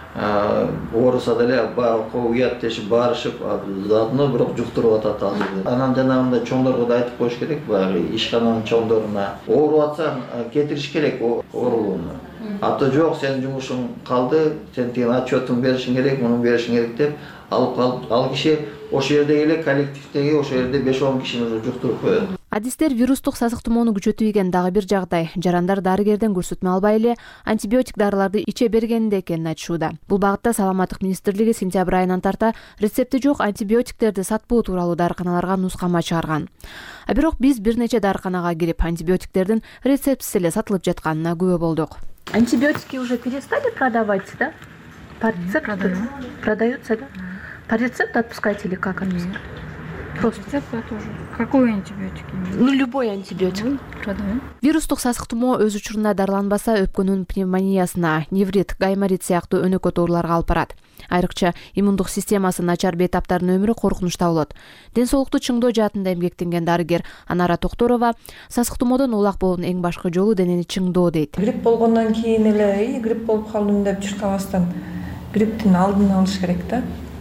ооруса деле уят тешип барышып, заодно бирок жуктуруп атат азыр. Анан жанагындай чоңдорго да айтып коюш керек, баягы ишкананын чоңдоруна. Ооруп атсаң кетириш керек оорулууну. Аты жок, сенин жумушуң калды, сен тиген отчетун беришиң керек, муну беришиң керек деп алып калып, ал киши ошол жердеги эле коллективдеги ошол жерде беш он кишини уже жуктуруп коет. Адистер вирустук сасык тумоону күчөтүбөгөн дагы бир жагдай. Жарандар дарыгерден көрсөтмө албай эле антибиотик дарыларды иче бергенде экенин айтышууда. Бул багытта Саламаттык министрлиги сентябрь айынан тарта рецепти жок антибиотиктерди сатпоо тууралуу дарыканаларга нускама чыгарган. А бирок биз бир нече дарыканага кирип антибиотиктердин рецептсиз эле сатылып жатканына күбө болдук. Антибиотики уже перестали продавать, да? По рецепту продаются, да? По рецепту отпускаете или как отпускаете? Просто рецепт тоже. Какой антибиотик? Ну, любой антибиотик. Продаем. Вирустук сасык тумоо өз учурунда дарыланбаса, өпкөнүн пневмониясына, неврит, гайморит сыяктуу өнөкөт ооруларга алып барат. Айрыкча иммундук системасы начар бейтаптардын өмүрү коркунучта болот. Ден соолукту чыңдоо жаатында эмгектенген дарыгер Анара Токторова сасык тумоодон улак болуунун эң башкы жолу денени чыңдоо дейт. Грипп болгондон кийин эле грипп болуп калдым деп чуркабастан грипптин алдын алыш керек да.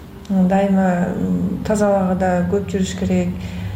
Дайыма таза абагда көп жүрүш керек,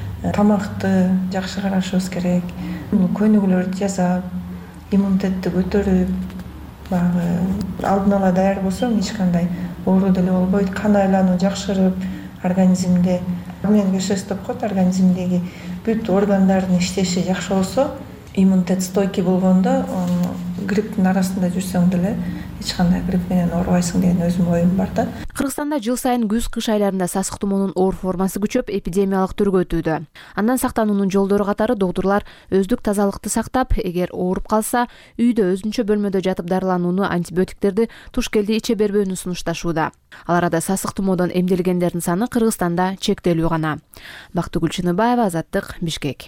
тамакты жакшы карашыбыз керек, көнүгүүлөрдү жасап, иммунитетти көтөрүп, баягы алдын ала даяр болсоң эч кандай оору деле болбойт, кан айлануу жакшырып, организмде гомеостаз деп коет, организмдеги бүт органдардын иштеши жакшы болсо, иммунитет стойкий болгондо грипптин арасында жүрсөң деле эч кандай грипп менен оорубайсың деген өзүмдүн оюм бар да. Кыргызстанда жыл сайын күз-кыш айларында сасык тумоонун оор формасы күчөп, эпидемиялык түргө өтүүдө. Андан сактануунун жолдору катары доктурлар өздүк тазалыкты сактап, эгер ооруп калса, үйдө өзүнчө бөлмөдө жатып дарыланууну, антибиотиктерди туш келди иче бербөөнү сунушташууда. Ал арада сасык тумоодон эмделгендердин саны Кыргызстанда чектелүү гана. Бактыгүл Чыныбаева, Азаттык, Бишкек.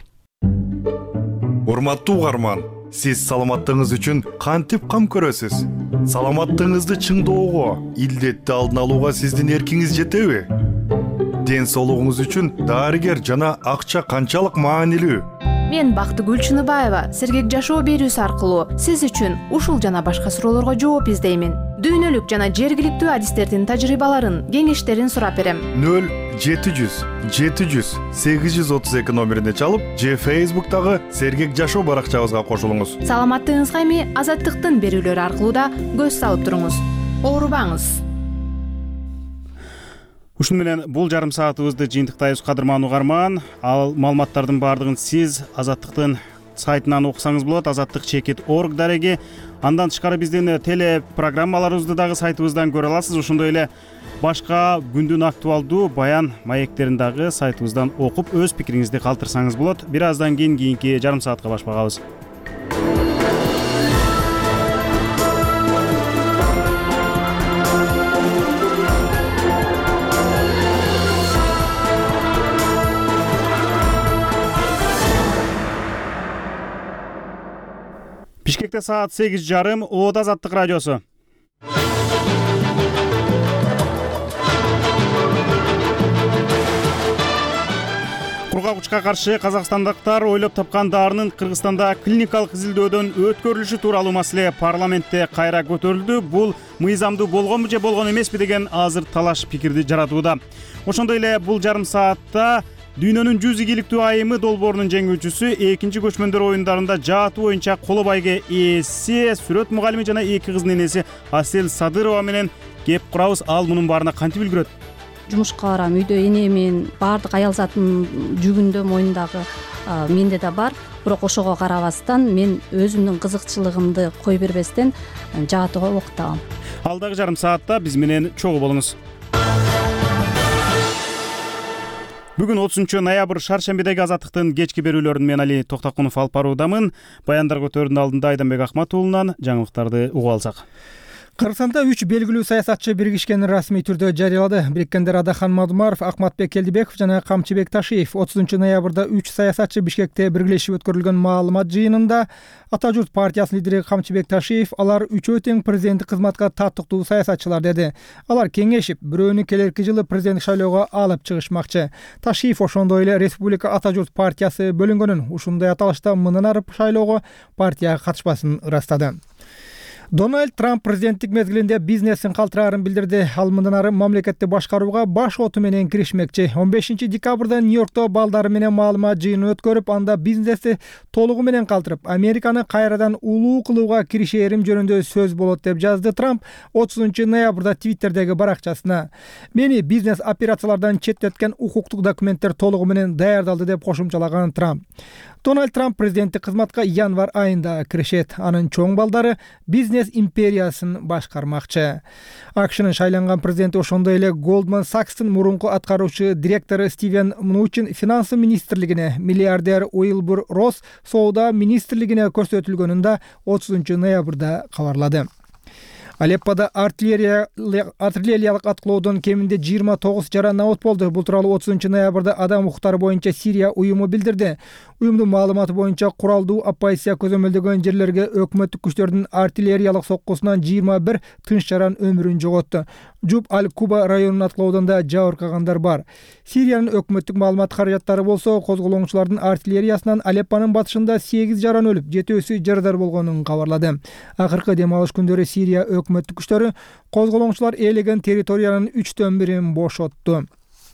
Урматтуу угарман, сиз саламаттыгыңыз үчүн кантип кам көрөсүз? Саламаттыгыңызды чыңдоого, илдетти алдын алууга сиздин эркиңиз жетеби? Ден соолугуңуз үчүн дарыгер жана акча канчалык маанилүү? Мен Бактыгүл Чыныбаева, сергек жашоо берүүсү аркылуу сиз үчүн ушул жана башка суроолорго жооп издеймин. дүйнөлүк жана жергиликтүү адистердин тажрыйбаларын, кеңештерин сурап берем. нөл жети жүз жети жүз сегиз жүз отуз эки номерине чалып же Facebook'тагы Сергек жашоо баракчабызга кошулуңуз. Саламаттыгыңызга эми Азаттыктын берүүлөрү аркылуу да көз салып туруңуз. Оорубаңыз. Ушун менен бул жарым саатыбызды жыйынтыктайбыз, кадырман угарман. Ал маалыматтардын баардыгын сиз Азаттыктын сайтынан окусаңыз болот. Азаттык чекит точка орг дареги. Андан тышкары биздин теле программаларыбызды дагы сайтыбыздан көрө аласыз. Ошондой эле башка күндүн актуалдуу баян маектерин дагы сайтыбыздан окуп өз пикириңизди калтырсаңыз болот. Бир аздан кийин кийинки жарым саатка башпагабыз. Бишкекте саат сегиз жарым, Оот Азаттык радиосу. Кургак учка каршы казакстандыктар ойлоп тапкан дарынын Кыргызстанда клиникалык изилдөөдөн өткөрүлүшү тууралуу маселе парламентте кайра көтөрүлдү. Бул мыйзамдуу болгонбу же болгон эмеспи деген азыр талаш пикирди жаратууда. Ошондой эле бул жарым саатта дүйнөнүн жүз ийгиликтүү айымы долбоорунун жеңүүчүсү экинчи көчмөндөр оюндарында жаатуу боюнча коло байге ээси, сүрөт мугалими жана эки кыздын энеси Асель Садырова менен кеп курабыз. Ал мунун баарына кантип үлгүрөт? Жумушка барам, үйдө энемин, баардык аял затынын жүгүндө, мойнундагы менде да бар. Бирок ошого карабастан мен өзүмдүн кызыкчылыгымды кой бербестен жаатууга октогом. Алдагы жарым саатта биз менен чогуу болуңуз. Бүгүн отузунчу ноябрь шаршембидеги Азаттыктын кечки берүүлөрүн мен Али Токтокунов алып баруудамын. Баяндар көтөрүүнүн алдында Айданбек Акматуулунан жаңылыктарды угуп алсак. Кыргызстанда үч белгилүү саясатчы биригишкенин расмий түрдө жарыялады. Бириккендер Адахан Мадумаров, Акматбек Келдибеков жана Камчыбек Ташиев. отузунчу ноябрда үч саясатчы Бишкекте биргелешип өткөрүлгөн маалымат жыйынында Ата журт партиясынын лидери Камчыбек Ташиев алар үчөө тең президенттик кызматка татыктуу саясатчылар деди. Алар кеңешип, бирөөнү келерки жылы президенттик шайлоого алып чыгышмакчы. Ташиев ошондой эле Республика Ата журт партиясы бөлүнгөнүн, ушундай аталышта мындан ары шайлоого партия катышпасын ырастады. Дональд Трамп президенттик мезгилинде бизнесин калтыраарын билдирди. Ал мындан ары мамлекетти башкарууга баш оту менен киришмекчи. он бешинчи декабрда Нью-Йоркто балдары менен маалымат жыйынын өткөрүп, анда бизнести толугу менен калтырып, Американы кайрадан улуу кылууга киришээрим жөнүндө сөз болот деп жазды Трамп отузунчу ноябрда Твиттердеги баракчасына. Мени бизнес операциялардан четтеткен укуктук документтер толугу менен даярдалды деп кошумчалаган Трамп. Дональд Трамп президенттик кызматка январь айында киришет. Анын чоң балдары бизнес империясын башкармакчы. АКШнын шайланган президенти ошондой эле Goldman Sachs'тын мурунку аткаруучу директору Стивен Мнучин финансы министрлигине, миллиардер Уилбур Росс соода министрлигине көрсөтүлгөнүн да отузунчу ноябрда кабарлады. Алеппода артиллериялык аткылоодон кеминде жыйырма тогуз жара набут болду. Бул тууралуу отузунчу ноябрда Адам укуктары боюнча Сирия уюму билдирди. Уюмдун маалыматы боюнча куралдуу оппозиция көзөмөлдөгөн жерлерге өкмөттүк күчтөрдүн артиллериялык соккусунан жыйырма бир тынч жаран өмүрүн жоготту. Жуб аль-Куба районунун аткылоодон да жабыркагандар бар. Сириянын өкмөттүк маалымат каражаттары болсо, козголоңчулардын артиллериясынан Алеппонун батышында сегиз жаран өлүп, жетөөсү жарадар болгонун кабарлады. Акыркы дем алыш күндөрү Сирия өкмөттүк күчтөрү козголоңчулар ээлеген территориянын үчтөн бирин бошотту.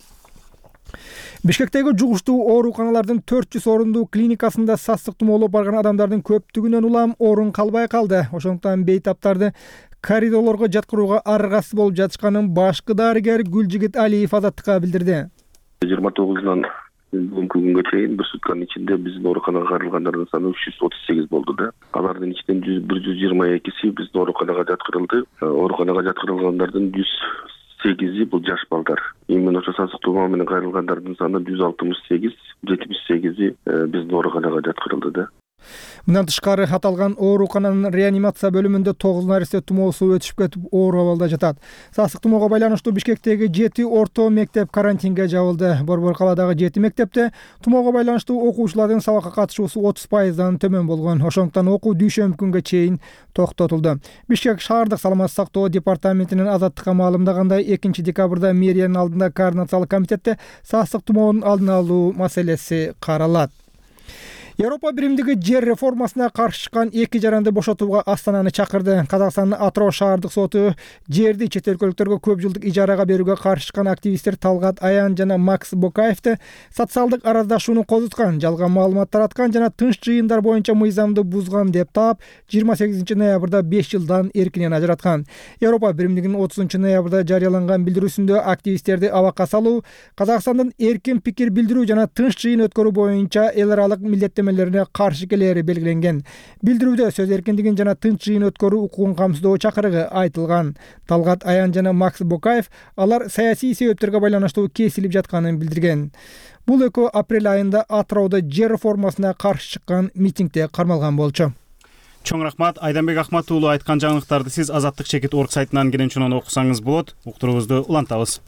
Бишкектеги жугуштуу ооруканалардын төрт жүз орундуу клиникасында сасык тумоолоп барган адамдардын көптүгүнөн улам орун калбай калды. Ошондуктан бейтаптарды коридорлорго жаткырууга аргасыз болуп жатышканын башкы дарыгер Гүлжигит Алиев Азаттыкка билдирди. жыйырма тогузунан бүгүнкү күнгө чейин бир сутканын ичинде биздин ооруканага кайрылгандардын саны үч жүз отуз сегиз болду да. Алардын ичинен бир жүз жыйырма экиси биздин ооруканага жаткырылды. Ооруканага жаткырылгандардын жүз сегизи бул жаш балдар. Именно ошо сасык тумоо менен кайрылгандардын саны жүз алтымыш сегиз, жетимиш сегизи биздин ооруканага жаткырылды да. Мындан тышкары аталган оорукананын реанимация бөлүмүндө тогуз наристе тумоосу өтүшүп кетип оор абалда жатат. Сасык тумоого байланыштуу Бишкектеги жети орто мектеп карантинге жабылды. Борбор калаадагы жети мектепте тумоого байланыштуу окуучулардын сабакка катышуусу отуз пайыздан төмөн болгон. Ошондуктан окуу дүйшөмбү күнгө чейин токтотулду. Бишкек шаардык саламаттык сактоо департаментинин Азаттыкка маалымдагандай, экинчи декабрда мэриянын алдында координациялык комитетте сасык тумоонун алдын алуу маселеси каралат. Европа биримдиги жер реформасына каршы чыккан эки жаранды бошотууга Астананы чакырды. Казакстандын Атырау шаардык соту жерди чет өлкөлүктөргө көп жылдык ижарага берүүгө каршы чыккан активисттер Талгат Аян жана Макс Бокаевди социалдык араздашууну козуткан, жалган маалымат тараткан жана тынч жыйындар боюнча мыйзамды бузган деп таап, жыйырма сегизинчи ноябрда беш жылдан эркинен ажыраткан. Европа биримдигинин отузунчу ноябрда жарыяланган билдирүүсүндө активисттерди абакка салуу, Казакстандын эркин пикир билдирүү жана тынч жыйын өткөрүү боюнча эл аралык милдеттемелерине каршы келери белгиленген. Билдирүүдө сөз эркиндигин жана тынч жыйын өткөрүү укугун камсыздоо чакырыгы айтылган. Талгат Аян жана Макс Бокаев алар саясий себептерге байланыштуу кесилип жатканын билдирген. Бул экөө апрель айында Атырауда жер реформасына каршы чыккан митингде кармалган болчу. Чоң рахмат. Айданбек Ахмат уулу айткан жаңылыктарды сиз Азаттык чекит орг сайтынан кенен окусаңыз болот. Уктуруубузду улантабыз.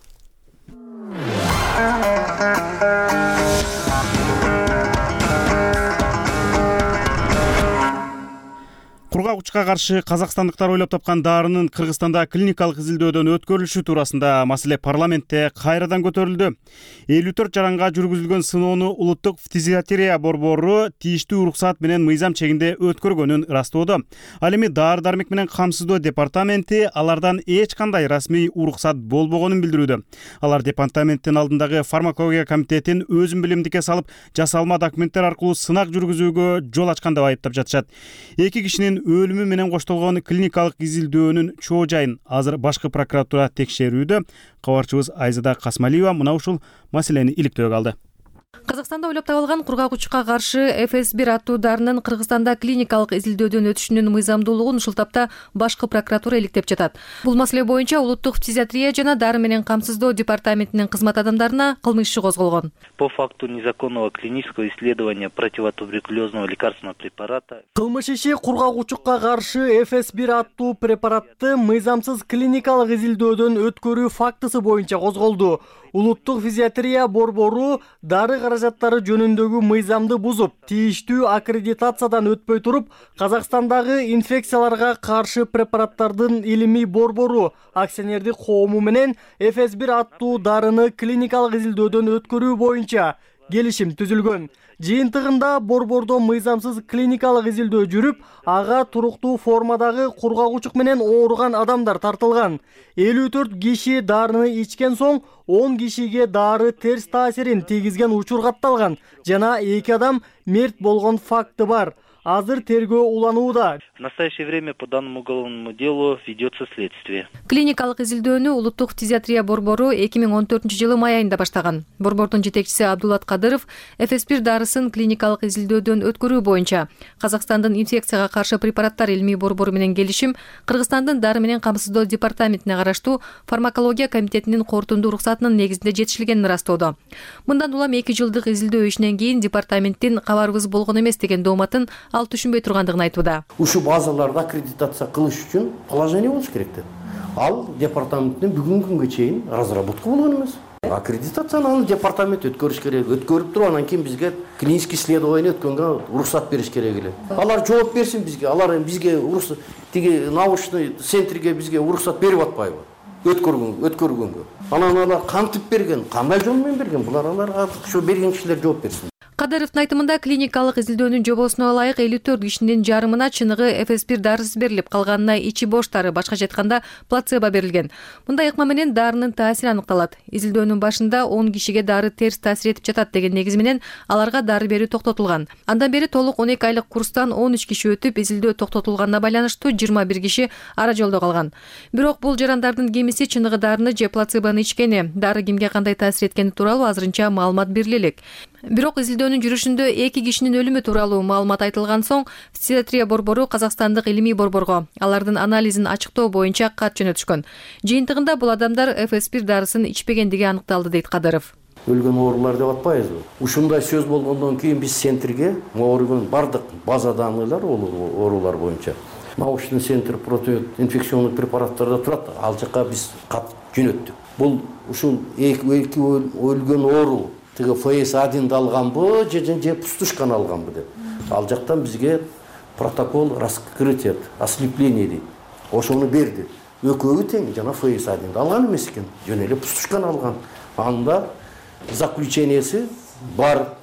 Кургак учка каршы казакстандыктар ойлоп тапкан дарынын Кыргызстанда клиникалык изилдөөдөн өткөрүлүшү туурасында маселе парламентте кайрадан көтөрүлдү. элүү төрт жаранга жүргүзүлгөн сыноону улуттук фтизиатрия борбору тийиштүү уруксат менен мыйзам чегинде өткөргөнүн ырастоодо. Ал эми дары дармек менен камсыздоо департаменти алардан эч кандай расмий уруксат болбогонун билдирүүдө. Алар департаменттин алдындагы фармакология комитетин өзүн билимдикке салып, жасалма документтер аркылуу сынак жүргүзүүгө жол ачкан деп айыптап жатышат. Эки кишинин өлүмү менен коштолгон клиникалык изилдөөнүн чоо жайын азыр башкы прокуратура текшерүүдө. Кабарчыбыз Айзада Касмалиева мына ушул маселени иликтөөгө алды. Казакстанда ойлоп табылган кургак учукка каршы эф эс бир аттуу дарынын Кыргызстанда клиникалык изилдөөдөн өтүшүнүн мыйзамдуулугун ушул тапта башкы прокуратура иликтеп жатат. Бул маселе боюнча улуттук фтизиатрия жана дары менен камсыздоо департаментинин кызмат адамдарына кылмыш иши козголгон. По факту незаконного клинического исследования противотуберкулезного лекарственного препарата. Кылмыш иши кургак учукка каршы эф эс бир аттуу препаратты мыйзамсыз клиникалык изилдөөдөн өткөрүү фактысы боюнча козголду. Улуттук физиатрия борбору дары каражаттары жөнүндөгү мыйзамды бузуп, тийиштүү аккредитациядан өтпөй туруп, Казакстандагы инфекцияларга каршы препараттардын илимий борбору акционердик коому менен эф эс бир аттуу дарыны клиникалык изилдөөдөн өткөрүү боюнча келишим түзүлгөн. Жыйынтыгында борбордо мыйзамсыз клиникалык изилдөө жүрүп, ага туруктуу формадагы кургак учук менен ооруган адамдар тартылган. элүү төрт киши дарыны ичкен соң он кишиге дары терс таасирин тийгизген учур катталган жана эки адам мерт болгон факты бар. Азыр тергөө уланууда. В настоящее время по данному уголовному делу ведется следствие. Клиникалык изилдөөнү улуттук фтизиатрия борбору эки миң он төртүнчү жылы май айында баштаган. Борбордун жетекчиси Абдулат Кадыров эф эс бир дарысын клиникалык изилдөөдөн өткөрүү боюнча Казакстандын инфекцияга каршы препараттар илимий борбору менен келишим Кыргызстандын дары менен камсыздоо департаментине караштуу фармакология комитетинин корутундуу уруксатынын негизинде жетишилгенин ырастоодо. Мындан улам эки жылдык изилдөө ишинен кийин департаменттин кабарыбыз болгон эмес деген дооматын ал түшүнбөй тургандыгын айтууда. Ушу базаларда аккредитация кылыш үчүн положение болуш керек деп. Ал департаменттин бүгүнкү күнгө чейин разработка болгон эмес. Аккредитацияны аны департамент өткөрүш керек. Өткөрүп туруп анан кийин бизге клинический исследование өткөнгө уруксат бериш керек эле. Алар жооп берсин бизге. Алар эми бизге уруксат тиги научный центрге бизге уруксат берип атпайбы? Өткөргөнгө, өткөргөнгө. Анан алар кантип берген, кандай жол менен берген? Булар аларга ошо берген кишилер жооп берсин. Кадыровдун айтымында клиникалык изилдөөнүн жобосуна ылайык элүү төрт кишинин жарымына чыныгы эф эс бир дарысы берилип, калганына ичи боштары, башкача айтканда плацебо берилген. Мындай ыкма менен дарынын таасири аныкталат. Изилдөөнүн башында он кишиге дары терс таасир этип жатат деген негиз менен аларга дары берүү токтотулган. Андан бери толук он эки айлык курстан он үч киши өтүп, изилдөө токтотулганына байланыштуу жыйырма бир киши ара жолдо калган. Бирок бул жарандардын кемиси чыныгы дарыны же плацебону ичкени, дары кимге кандай таасир эткени тууралуу азырынча маалымат бериле элек. Бирок изилдөөнүн жүрүшүндө эки кишинин өлүмү тууралуу маалымат айтылган соң, фтизиатрия борбору Казакстандык илимий борборго алардын анализин ачыктоо боюнча кат жөнөтүшкөн. Жыйынтыгында бул адамдар эф эс бир дарысын ичпегендиги аныкталды, дейт Кадыров. Өлгөн оорулар деп атпайбызбы? Ушундай сөз болгондон кийин биз центрге ооруган бардык база данныйлар оорулар боюнча научный центр противоинфекционный препараттарда турат. Ал жака биз кат жөнөттүк. Бул ушул эки өлгөн оору тиги эф эс один алганбы же же пустушканы алганбы деп. Ал жактан бизге протокол раскрытия, ослепление дейт. Ошону берди. Экөөбү тең жана эф эс один алган эмес экен. Жөн эле пустушканы алган. Анда заключениеси бар.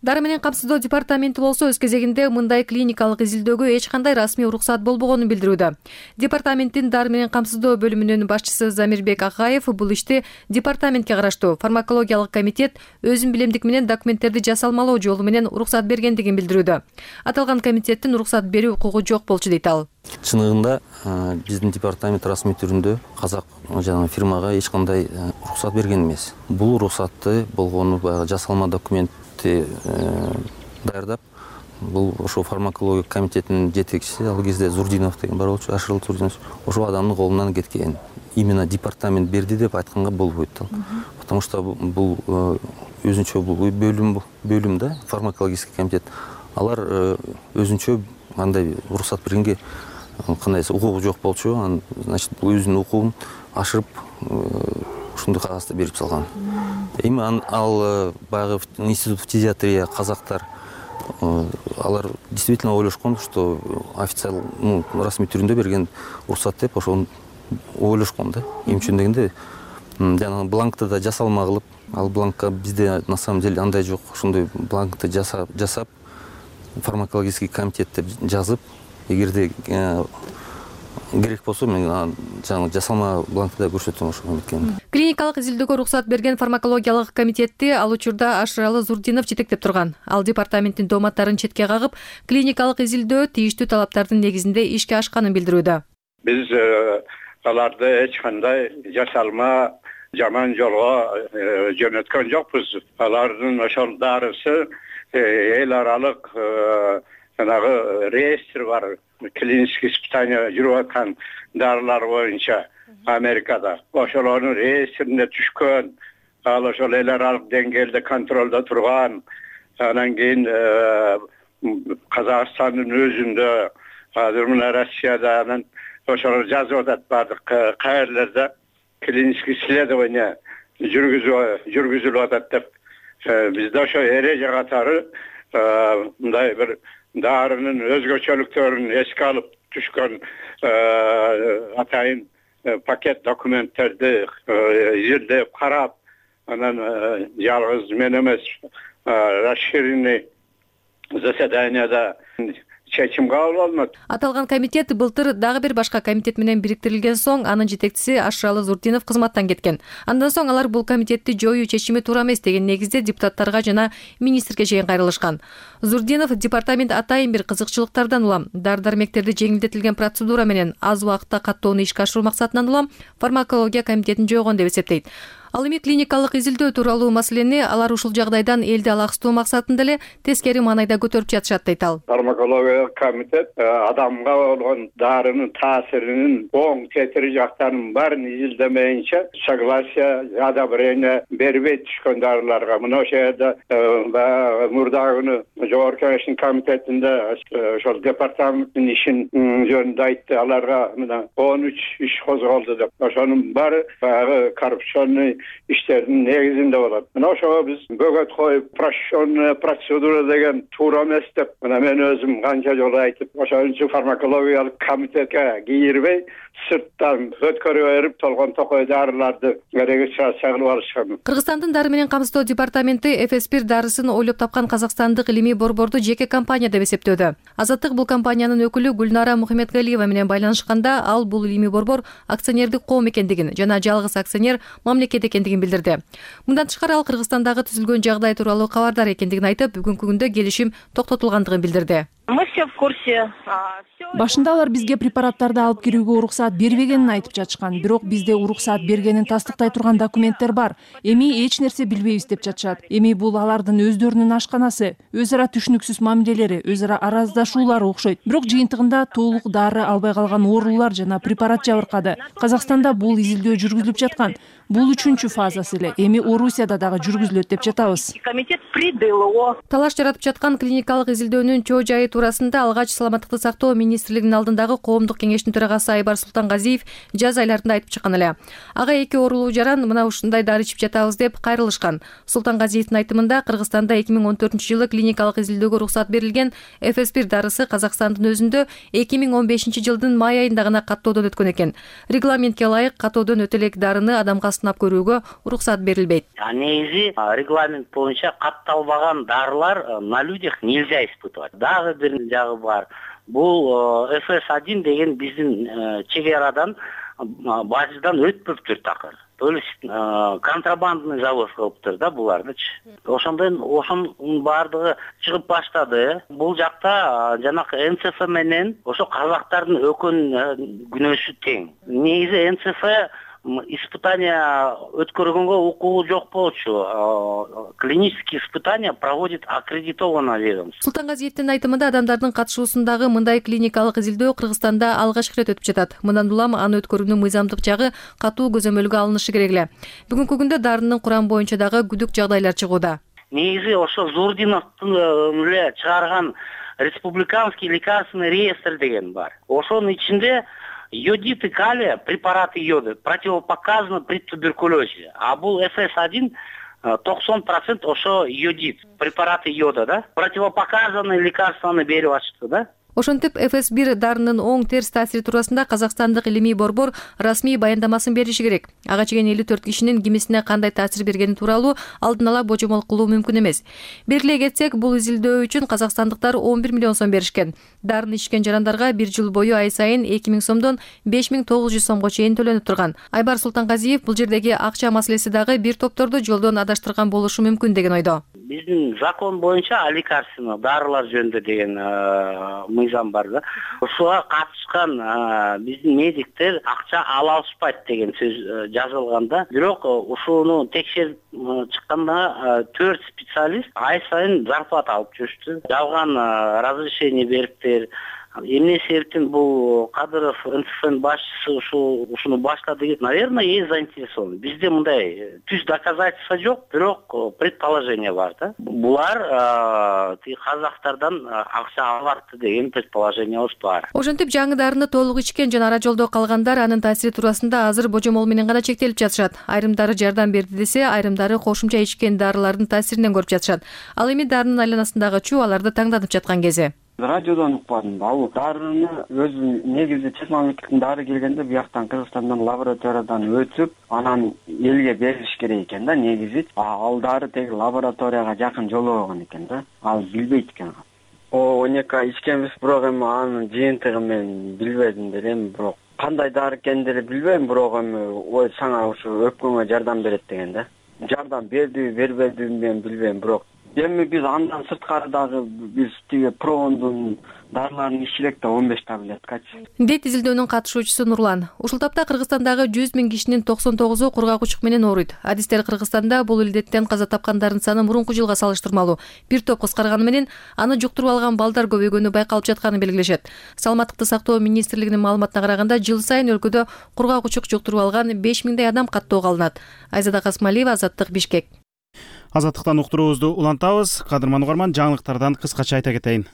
Дары менен камсыздоо департаменти болсо өз кезегинде мындай клиникалык изилдөөгө эч кандай расмий уруксат болбогонун билдирүүдө. Департаменттин дары менен камсыздоо бөлүмүнүн башчысы Замирбек Акаев бул ишти департаментке караштуу фармакологиялык комитет өзүн билемдик менен документтерди жасалмалоо жолу менен уруксат бергендигин билдирүүдө. Аталган комитеттин уруксат берүү укугу жок болчу дейт ал. Чыныгында биздин департамент расмий түрүндө казак жана фирмага эч кандай уруксат берген эмес. Бул уруксатты болгону баягы жасалма документти даярдап, бул ошо фармакология комитетинин жетекчиси ал кезде Зурдинов деген бар болчу, Ашырыл Зурдинов. Ошо адамдын колунан кеткен. Именно департамент берди деп айтканга болбойт. Потому что бул өзүнчө бул бөлүм бөлүм да, фармакологический комитет. Алар өзүнчө андай уруксат бергенге кандай укугу жок болчу. Значит, бул өзүнүн укугун ашырып ушундай кагазды берип салган. Эми ал баягы институт фтизиатрия казактар алар действительно ойлошкон, что официал, ну, расмий түрүндө берген уруксат деп ошону ойлошкон да. Эмчүн дегенде жана бланкты да жасалма кылып, ал бланкка бизде на самом деле андай жок. Ошондой бланкты жасап, жасап фармакологический комитет деп жазып, эгерде керек болсо мен жаңы жасалма бланкты да көрсөтөм ошону экен. Клиникалык изилдөөгө уруксат берген фармакологиялык комитетти ал учурда Ашыралы Зурдинов жетектеп турган. Ал департаменттин дооматтарын четке кагып, клиникалык изилдөө тийиштүү талаптардын негизинде ишке ашканын билдирүүдө. Биз аларды эч кандай жасалма жаман жолго жөнөткөн жокпуз. Алардын ошол дарысы эл аралык жанагы реестр бар. Клинический испытания жүрүп аткан дарылар боюнча Америкада. Ошолордун реестрине түшкөн, ал ошол эл аралык деңгээлде контролдо турган. Анан кийин Казакстандын өзүндө, азыр мына Россияда анан ошолор жазып атат бардык каерлерде клинический исследование жүргүзүлүп атат деп. Бизде ошо эреже катары мындай бир дарынын өзгөчөлүктөрүн эске алып түшкөн атайын пакет документтерди изилдеп карап, анан жалгыз мен эмес, расширенный заседанияда чечим кабыл алынат. Аталган комитет былтыр дагы бир башка комитет менен бириктирилген соң анын жетекчиси Ашыралы Зурдинов кызматтан кеткен. Андан соң алар бул комитетти жоюу чечими туура эмес деген негизде депутаттарга жана министрге чейин кайрылышкан. Зурдинов департамент атайын бир кызыкчылыктардан улам дары-дармектерди жеңилдетилген процедура менен аз убакытта каттоону ишке ашыруу максатынан улам фармакология комитетин жойгон деп эсептейт. Ал эми клиникалык изилдөө тууралуу маселени алар ушул жагдайдан элди алаксытуу максатында эле тескери маанайда көтөрүп жатышат дейт ал. Фармакология комитет адамга болгон дарынын таасиринин оң кетири жактарынын баарын изилдемейинче согласие, одобрение бербей түшкөн дарыларга. Мына ошол жерде мурдагы жогорку кеңештин комитетинде ошол департаменттин ишин жөнүндө айтты. Аларга мына он үч иш козголду деп. Ошонун баары баягы коррупционный иштердин негизинде болот. Мына ошого биз бөгөт коюп, упрощенная процедура деген туура эмес деп, мына мен өзүм канча жолу айтып, ошон үчүн фармакологиялык комитетке кийирбей, сырттан өткөрүп берип, толгон токой дарыларды регистрация кылып алышкан. Кыргызстандын дары менен камсыздоо департаменти Эфеспир дарысын ойлоп тапкан казакстандык илимий борборду жеке компания деп эсептөөдө. Азаттык бул компаниянын өкүлү Гүлнара Мухаммедгалиева менен байланышканда, ал бул илимий борбор акционердик коом экендигин жана жалгыз акционер мамлекет экендигин билдирди. Мындан тышкары ал Кыргызстандагы түзүлгөн жагдай тууралуу кабардар экендигин айтып, бүгүнкү күндө келишим токтотулгандыгын билдирди. Мы все в курсе. Башында алар бизге препараттарды алып кирүүгө уруксаат бербегенин айтып жатышкан. Бирок бизде уруксаат бергенин тастыктай турган документтер бар. Эми эч нерсе билбейбиз деп жатышат. Эми бул алардын өздөрүнүн ашканасы, өз ара түшүнүксүз мамилелери, өз ара араздашуулары окшойт. Бирок жыйынтыгында толук дары албай калган оорулар жана препарат жабыркады. Казакстанда бул изилдөө жүргүзүлүп жаткан. Бул үчүнчү фазасы эле. Эми Орусияда дагы жүргүзүлөт деп жатабыз. Комитет придыл его. Талаш жаратып жаткан клиникалык изилдөөнүн чоо жайы туурасында алгач саламаттыкты сактоо министрлигинин алдындагы коомдук кеңештин төрагасы Айбар Султангазиев жаз айларында айтып чыккан эле. Ага эки оорулуу жаран мына ушундай дары ичип жатабыз деп кайрылышкан. Султангазиевдин айтымында Кыргызстанда эки миң он төртүнчү жылы клиникалык изилдөөгө уруксат берилген эф эс бир дарысы Казакстандын өзүндө эки миң он бешинчи жылдын май айында гана каттоодон өткөн экен. Регламентке ылайык каттоодон өтө элек дарыны адамга сынап көрүүгө уруксат берилбейт. Негизи регламент боюнча катталбаган дарылар на людях нельзя испытывать. Дагы бир жагы бар. Бул эф эс один деген биздин чегарадан бажыдан өтпөптүр такыр. То есть контрабандный завоз кылыптыр да булардычы. Ошондон ошонун баардыгы чыгып баштады. Бул жакта жанакы эн цэ эф менен ошо казактардын өкөн күнөөсү тең. Негизи эн цэ эф испытания өткөргөнгө укугу жок болчу. Клинические испытания проводит аккредитованное ведомство. Султангазиевдин айтымында адамдардын катышуусундагы мындай клиникалык изилдөө Кыргызстанда алгачкы ирет өтүп жатат. Мындан улам аны өткөрүүнүн мыйзамдык жагы катуу көзөмөлгө алынышы керек эле. Бүгүнкү күндө дарынын курамы боюнча дагы күдүк жагдайлар чыгууда. Негизи ошо Зурдиновдун эле чыгарган республиканский лекарственный реестр деген бар. Ошонун ичинде йодиты калия, препараты йода противопоказаны при туберкулезе. А бул эф эс один токсон процент ошо йодит, препараты йода, да? Противопоказаны лекарстваны берип атышты, да? Ошентип эф эс бир дарынын оң терс таасири туурасында Казакстандык илимий борбор расмий баяндамасын бериши керек. Ага чейин элүү төрт кишинин кимисине кандай таасир бергени тууралуу алдын ала божомол кылуу мүмкүн эмес. Белгилей кетсек, бул изилдөө үчүн казакстандыктар он бир миллион сом беришкен. Дарыны ичкен жарандарга бир жыл бою ай сайын эки миң сомдон беш миң тогуз жүз сомго чейин төлөнүп турган. Айбар Султангазиев бул жердеги акча маселеси дагы бир топторду жолдон адаштырган болушу мүмкүн деген ойдо. Биздин закон боюнча лекарственный дарылар жөнүндө деген мыйзам бар да. Ошого катышкан биздин медиктер акча ала алышпайт деген сөз жазылганда, бирок ушуну текшерип чыкканда төрт специалист ай сайын зарплата алып жүрүштү. Жалган разрешение бериптир. Эмне себептен бул Кадыров эн цэ эф башчысы ушу ушуну баштады? Наверное, есть заинтересован. Бизде мындай түз доказательства жок, бирок предположение бар да. Булар казактардан акча алатты деген предположениябыз бар. Ошентип жаңы дарыны толук ичкен жана ара жолдо калгандар анын таасири туурасында азыр божомол менен гана чектелип жатышат. Айрымдары жардам берди десе, айрымдары кошумча ичкен дарылардын таасиринен көрүп жатышат. Ал эми дарынын айланасындагы чуу аларды таңданып жаткан кези. Радиодон укпадым. Ал дарыны өзү негизи чет мамлекеттин дары келгенде бияктан Кыргызстандан лабораториядан өтүп, анан элге берилиш керек экен да негизи. Ал дары теги лабораторияга жакын жолобогон экен да. Ал билбейт экен. О, он эки ай ичкенбиз, бирок эми анын жыйынтыгы мен билбедим делем, бирок кандай дары экендери билбейм, бирок эми ой сага ушу өпкөнгө жардам берет деген да. Жардам берди, бербедими мен билбейм, бирок эми биз андан сырткары дагы биз тиги Прогондун дарыларын ичсек да он беш таблеткачы. Дейт изилдөөнүн катышуучусу Нурлан. Ушул тапта Кыргызстандагы жүз миң кишинин токсон тогузу кургак учук менен ооруйт. Адистер Кыргызстанда бул илдеттен каза тапкандардын саны мурунку жылга салыштырмалуу бир топ кыскарганы менен аны жуктуруп алган балдар көбөйгөнү байкалып жатканын белгилешет. Саламаттыкты сактоо министрлигинин маалыматына караганда, жыл сайын өлкөдө кургак учук жуктуруп алган беш миңдей адам каттоого алынат. Айзада Касмалиева, Азаттык, Бишкек. Азаттыктан уктуруубузду улантабыз. Кадырман угарман, жаңылыктардан кыскача айта кетейин.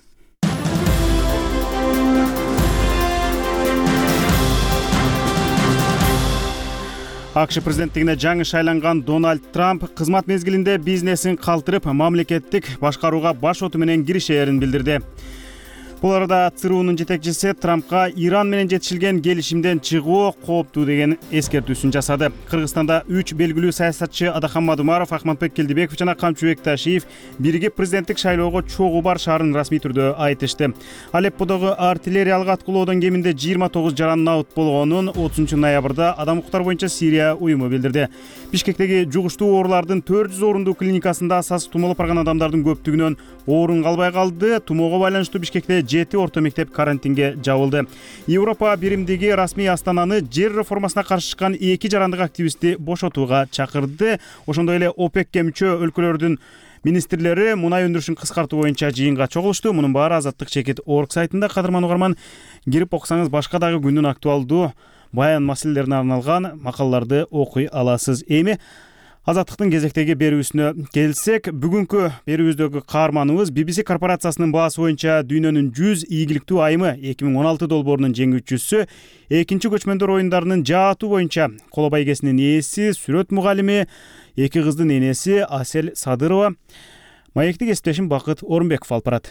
АКШ президенттигине жаңы шайланган Дональд Трамп кызмат мезгилинде бизнесин калтырып, мамлекеттик башкарууга баш оту менен киришээрин билдирди. Бул арада ЦРУнун жетекчиси Трампка Иран менен жетишилген келишимден чыгуу кооптуу деген эскертүүсүн жасады. Кыргызстанда үч белгилүү саясатчы Адахан Мадумаров, Акматбек Келдибеков жана Камчыбек Ташиев биригип президенттик шайлоого чогуу барышаарын расмий түрдө айтышты. Алепподогу артиллериялык аткылоодон кеминде жыйырма тогуз жаран наут болгонун отузунчу ноябрда Адам укуктар боюнча Сирия уюму билдирди. Бишкектеги жугуштуу оорулардын төрт жүз орундуу клиникасында сасык тумоолуп барган адамдардын көптүгүнөн орун калбай калды. Тумоого байланыштуу Бишкекте жети орто мектеп карантинге жабылды. Европа биримдиги расмий Астананы жер реформасына каршы чыккан эки жарандык активистти бошотууга чакырды. Ошондой эле ОПЕКке мүчө өлкөлөрдүн министрлери мунай өндүрүшүн кыскартуу боюнча жыйынга чогулушту. Мунун баары Азаттык чекит орг сайтында кадырман угарман кирип окусаңыз башка дагы күндүн актуалдуу баян маселелерине арналган макалаларды окуй аласыз. Эми Азаттыктын кезектеги берүүсүнө келсек, бүгүнкү берүүбүздөгү каарманыбыз би би си корпорациясынын баасы боюнча дүйнөнүн жүз ийгиликтүү айымы эки миң он алты долбоорунун жеңүүчүсү, экинчи көчмөндөр оюндарынын жаатуу боюнча коло байгесинин ээси, сүрөт мугалими, эки кыздын энеси Асель Садырова. Маекти кесиптешим Бакыт Орунбеков алып барат.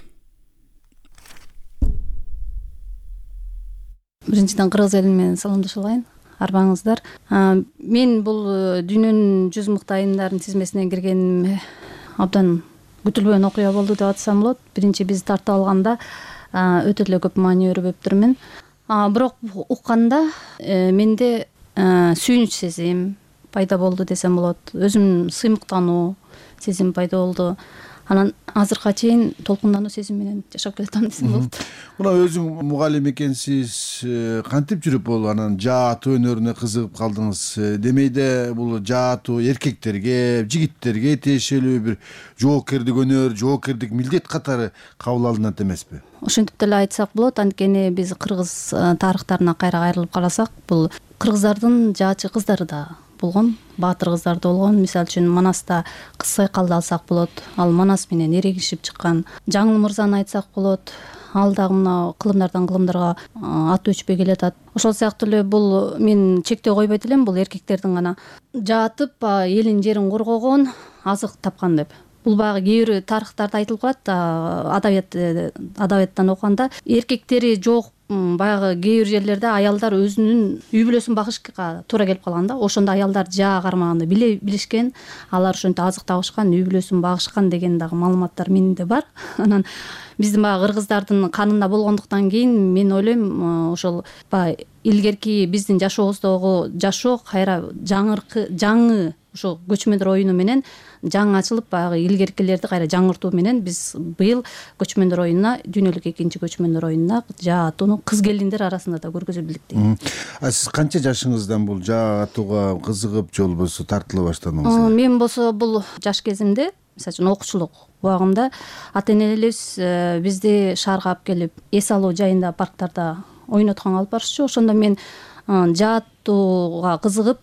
Биринчиден кыргыз эли менен саламдашып алайын. Арбаңыздар. Мен бул дүйнөнүн жүз мыкты айымдарынын тизмесине киргениме абдан күтүлбөгөн окуя болду деп атсам болот. Биринчи биз тартып алганда өтө эле көп маани өрбөптүрмүн. Бирок укканда менде сүйүнүч сезим пайда болду десем болот. Өзүм сыймыктануу сезим пайда болду. Анан азыркыга чейин толкундануу сезим менен жашап келатам десем болот. Мына өзүң мугалим экенсиз, кантип жүрүп бул анан жаатуу өнөрүнө кызыгып калдыңыз? Демейде бул жаатуу эркектерге, жигиттерге тиешелүү бир жоокердик өнөр, жоокердик милдет катары кабыл алынат эмеспи? Ошентип деле айтсак болот, анткени биз кыргыз тарыхтарына кайра кайрылып карасак, бул кыргыздардын жаачы кыздары да болгон, баатыр кыздар да болгон. Мисалы үчүн Манаста Кыз Сайкалды алсак болот. Ал Манас менен эрегишип чыккан. Жаңыл мырзаны айтсак болот. Ал дагы мына кылымдардан кылымдарга аты өчпөй келатат. Ошол сыяктуу эле бул мен чектөө койбойт элем, бул эркектердин гана жаатып, элин жерин коргогон, азык тапкан деп. Бул баягы кээ бир тарыхтарда айтылып калат, адабият адабияттан окуганда эркектери жок баягы кээ бир жерлерде аялдар өзүнүн үй бүлөсүн багышка туура келип калган да. Ошондо аялдар жаа кармаганды билишкен, алар ошентип азык табышкан, үй бүлөсүн багышкан деген дагы маалыматтар менде бар. Анан биздин баягы кыргыздардын канында болгондуктан кийин мен ойлойм, ошол баягы илгерки биздин жашообуздогу жашоо кайра жаңыркы жаңы ошо көчмөндөр оюну менен жаңы ачылып, баягы илгеркилерди кайра жаңыртуу менен биз быйыл көчмөндөр оюнуна, дүйнөлүк экинчи көчмөндөр оюнуна жаатууну кыз келиндер арасында да көргөзө билдик дейм. А сиз канча жашыңыздан бул жаатууга кызыгып же болбосо тартыла баштадыңыз? Мен болсо бул жаш кезимде, мисалы үчүн окуучулук убагымда ата энелерибиз бизди шаарга алып келип, эс алуу жайында парктарда ойнотконго алып барышчу. Ошондо мен жаатууга кызыгып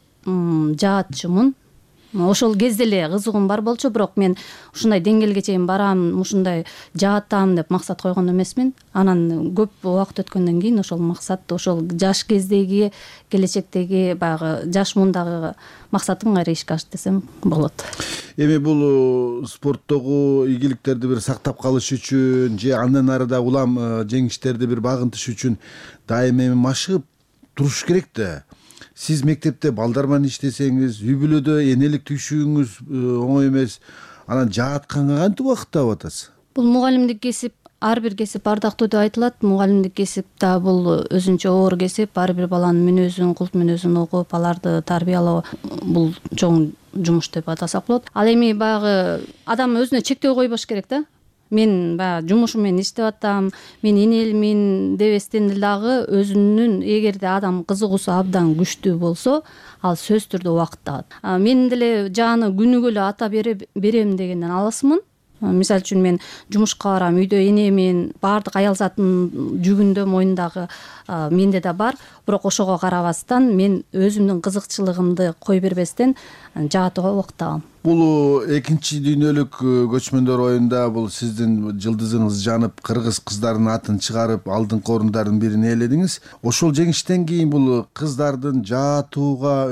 жаатчумун. Ошол кезде эле кызыгуум бар болчу, бирок мен ушундай деңгээлге чейин барам, ушундай жаатам деп максат койгон эмесмин. Анан көп убакыт өткөндөн кийин ошол максат, ошол жаш кездеги, келечектеги баягы жаш мундагы максатым кайра ишке ашты десем болот. Эми бул спорттогу ийгиликтерди бир сактап калыш үчүн же андан ары да улам жеңиштерди бир багынтыш үчүн дайыма эми машыгып туруш керек да. Сиз мектепте балдар менен иштесеңиз, үй бүлөдө энелик түйшүгүңүз оңой эмес. Анан жаатканга кантип убакыт таап атасыз? Бул мугалимдик кесип, ар бир кесип ардактуу деп айтылат. Мугалимдик кесип да бул өзүнчө оор кесип, ар бир баланын мүнөзүн, култ мүнөзүн угуп, аларды тарбиялоо бул чоң жумуш деп атасак болот. Ал эми баягы адам өзүнө чектөө койбош керек да. Мен баягы жумушум менен иштеп атам, мен энелимин дебестен дагы өзүнүн эгерде адам кызыгуусу абдан күчтүү болсо, ал сөзсүз түрдө убакыт табат. Мен деле жааны күнүгө эле ата берем дегенден алысмын. Мисалы үчүн мен жумушка барам, үйдө энемин, баардык аял затынын жүгүндө мойнундагы менде да бар. Бирок ошого карабастан мен өзүмдүн кызыкчылыгымды кой бербестен жаатууга убакыт табам. Бул экинчи дүйнөлүк көчмөндөр оюнда бул сиздин жылдызыңыз жанып, кыргыз кыздарынын атын чыгарып, алдыңкы орундардын бирин ээледиңиз. Ошол жеңиштен кийин бул кыздардын жаатууга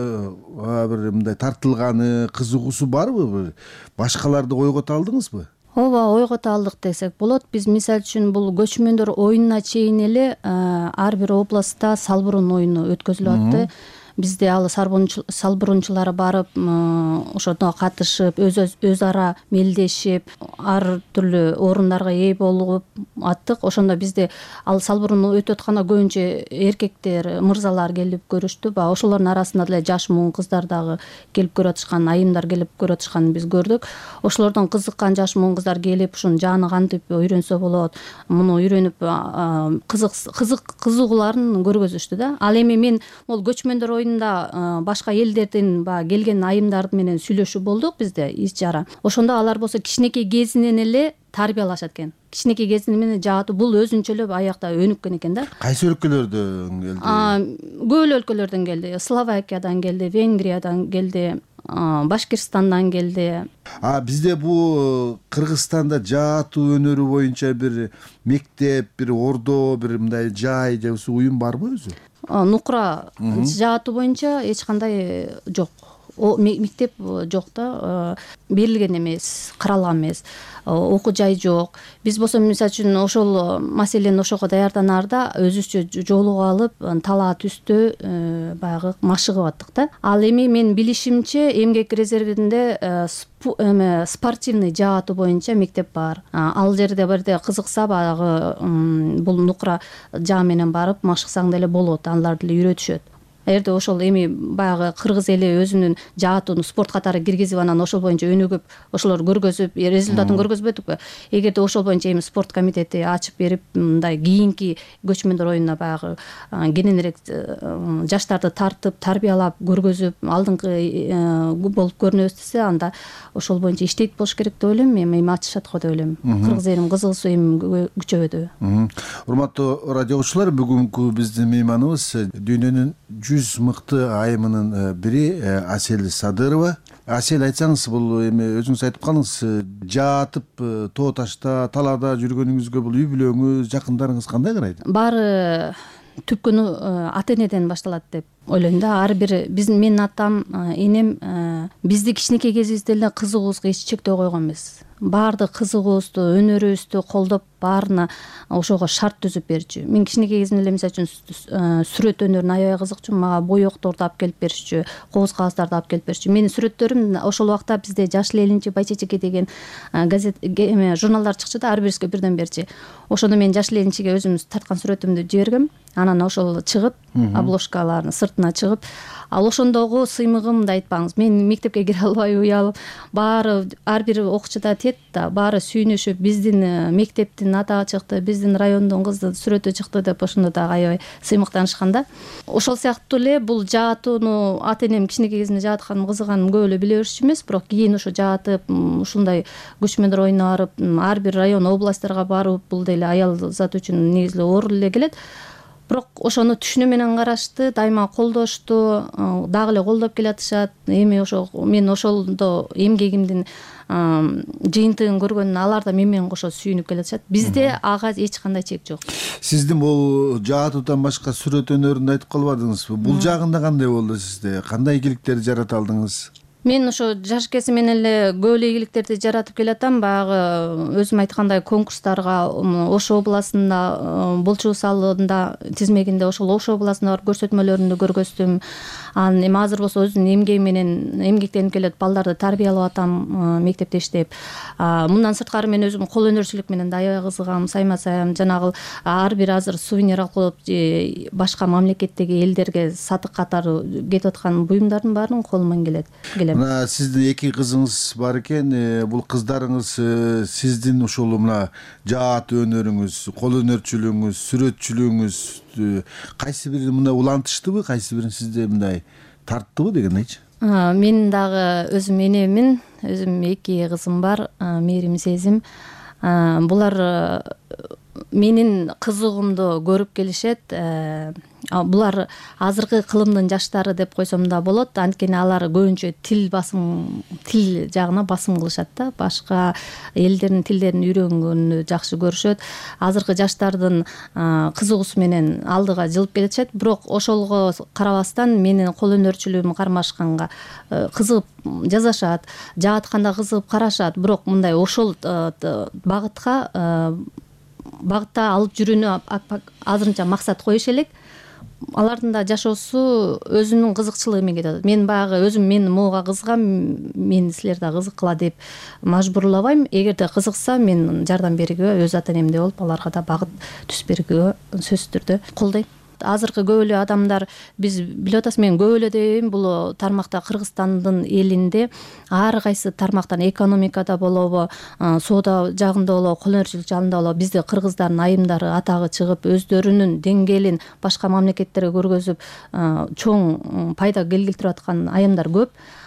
бир мындай тартылганы, кызыгуусу барбы? Башкаларды ойгото алдыңызбы? Ооба, ойгото алдык десек болот. Биз мисалы үчүн бул көчмөндөр оюнуна чейин эле ар бир областта салбырун оюну өткөзүлүп атты. Бизде ал салбырунчулар барып, ошондо катышып, өз ара мелдешип, ар түрлүү орундарга ээ болуп аттык. Ошондо бизде ал салбырун өтүп атканда көбүнчө эркектер, мырзалар келип көрүштү. Баягы ошолордун арасында деле жаш муун кыздар дагы келип көрүп атышкан, айымдар келип көрүп атышканын биз көрдүк. Ошолордон кызыккан жаш муун кыздар келип, ушунун жааны кантип үйрөнсө болот, муну үйрөнүп кызык кызык кызыгууларын көргөзүштү да. Ал эми мен могул көчмөндөр оюнунда башка элдердин баягы келген айымдар менен сүйлөшүү болдук бизде ич чара. Ошондо алар болсо кичинекей кезинен эле тарбиялашат экен. Кичинекей кезинен менен жаатуу бул өзүнчө эле аякта өнүккөн экен да. Кайсы өлкөлөрдөн келди? Көп эле өлкөлөрдөн келди. Словакиядан келди, Венгриядан келди. Башкирстандан келди. А бизде бул Кыргызстанда жаатуу өнөрү боюнча бир мектеп, бир ордо, бир мындай жай же уюм барбы өзү? Нукура жаатуу боюнча эч кандай жок. Мектеп жок да, берилген эмес, каралган эмес. Окуу жай жок. Биз болсо мисалы үчүн ошол маселени ошого даярданаарда өзүбүзчө жолугуп алып, талаа түстө баягы машыгып аттык да. Ал эми мен билишимче эмгек резервинде эме спортивный жаатуу боюнча мектеп бар. Ал жерде бирде кызыкса баягы бул нукура жаа менен барып машыксаң деле болот, алар деле үйрөтүшөт. Эгерде ошол эми баягы кыргыз эли өзүнүн жаатууну спорт катары киргизип анан ошол боюнча өнүгүп, ошолор көргөзүп, результатын көргөзбөдүкпү? Эгерде ошол боюнча эми спорт комитети ачып берип, мындай кийинки көчмөндөр оюнуна баягы кененирээк жаштарды тартып, тарбиялап, көргөзүп, алдыңкы болуп көрүнөбүз десе, анда ошол боюнча иштейт болуш керек деп ойлойм. Эми эми ачышат го деп ойлойм. Кыргыз элинин кызыгуусу эми күчөбөдү. Урматтуу радио угуучулар, бүгүнкү биздин мейманыбыз дүйнөнүн жүз мыкты айымынын бири Асель Садырова. Асель, айтсаңыз, бул эми өзүңүз айтып калдыңыз, жаатып, тоо ташта, талаада жүргөнүңүзгө бул үй бүлөңүз, жакындарыңыз кандай карайт? Баары түпкүнү ата энеден башталат деп ойлойм да. Ар бир биздин менин атам, энем бизди кичинекей кезибизде эле кызыгуубузга эч чектөө койгон эмес. Баардык кызыгуубузду, өнөрүбүздү колдоп, баарына ошого шарт түзүп берчү. Мен кичинекей кезимде эле мисалы үчүн сүрөт өнөрүнө аябай кызыкчумун. Мага боекторду алып келип беришчү, кооз кагаздарды алып келип беришчү. Менин сүрөттөрүм ошол убакта бизде Жашыл элинчи, Байчечеке деген газет эме журналдар чыкчу да, ар бирибизге бирден берчи. Ошондо мен Жашыл элинчиге өзүм тарткан сүрөтүмдү жибергем. Анан ошол чыгып, обложкаларынын сыртына чыгып, ал ошондогу сыймыгымды айтпаңыз. Мен мектепке кире албай уялып, баары ар бир окуучуда тет да, баары сүйүнүшүп, биздин мектептин атагы чыкты, биздин райондун кызы сүрөтү чыкты деп ошондо дагы аябай сыймыктанышкан да. Ошол сыяктуу эле бул жаатууну ата энем кичинекей кезинде жаатканым, кызыганым көп эле биле беришчү эмес, бирок кийин ошо жаатып, ушундай көчмөндөр оюнуна барып, ар бир район, областарга барып, бул деле аял зат үчүн негизи оор эле келет. Бирок ошону түшүнүү менен карашты, дайыма колдошту, дагы эле колдоп келатышат. Эми ошо мен ошолдо эмгегимдин жыйынтыгын көргөн алар да мен менен кошо сүйүнүп келатышат. Бизде ага эч кандай чек жок. Сиздин бул жаатуудан башка сүрөт өнөрүндү айтып калбадыңызбы? Бул жагында кандай болду сизде? Кандай ийгиликтерди жарата алдыңыз? Мен ошо жаш кезим менен эле көп эле ийгиликтерди жаратып келатам. Баягы өзүм айткандай конкурстарга Ош областында, болчу салында тизмегинде ошол Ош областында барып көрсөтмөлөрүндү көргөздүм. Анан эми азыр болсо өзүмдүн эмгегим менен эмгектенип келет, балдарды тарбиялап атам мектепте иштеп. Мындан сырткары мен өзүм кол өнөрчүлүк менен да аябай кызыгам, сайма саям. Жанагы ар бир азыр сувенир алып башка мамлекеттеги элдерге сатык катары кетип аткан буюмдардын баарын колуман келет. Мына сиздин эки кызыңыз бар экен. Бул кыздарыңыз сиздин ушул мына жаат өнөрүңүз, кол өнөрчүлүгүңүз, сүрөтчүлүгүңүз кайсы бирин мындай улантыштыбы, кайсы бирин сизде мындай тарттыбы дегендейчи? Мен дагы өзүм энемин, өзүм эки кызым бар, Мээрим, Сезим. Булар менин кызыгуумду көрүп келишет. Булар азыркы кылымдын жаштары деп койсом да болот. Анткени алар көбүнчө тил басым, тил жагына басым кылышат да. Башка элдердин тилдерин үйрөнгөнү жакшы көрүшөт. Азыркы жаштардын кызыгуусу менен алдыга жылып келишет. Бирок ошолго карабастан менин кол өнөрчүлүгүм кармашканга кызыгып жазашат, жаатканда кызыгып карашат. Бирок мындай ошол багытка багытта алып жүрүүнү азырынча максат коюш элек. Алардын да жашоосу өзүнүн кызыкчылыгы менен кетет. Мен баягы өзүм мен могуга кызыгам, мен силер да кызыккыла деп мажбурлабайм. Эгерде кызыкса, мен жардам бергенге, өз ата энемдей болуп, аларга да багыт түзүп бергенге сөзсүз түрдө колдойм. Азыркы көп эле адамдар, биз билип атасыз, мен көп эле дейм, бул тармакта Кыргызстандын элинде ар кайсы тармактан, экономикада болобу, соода жагында болобу, кол өнөрчүлүк жагында болобу, бизде кыргыздардын айымдары атагы чыгып, өздөрүнүн деңгээлин башка мамлекеттерге көргөзүп, чоң пайда келтирип аткан айымдар көп.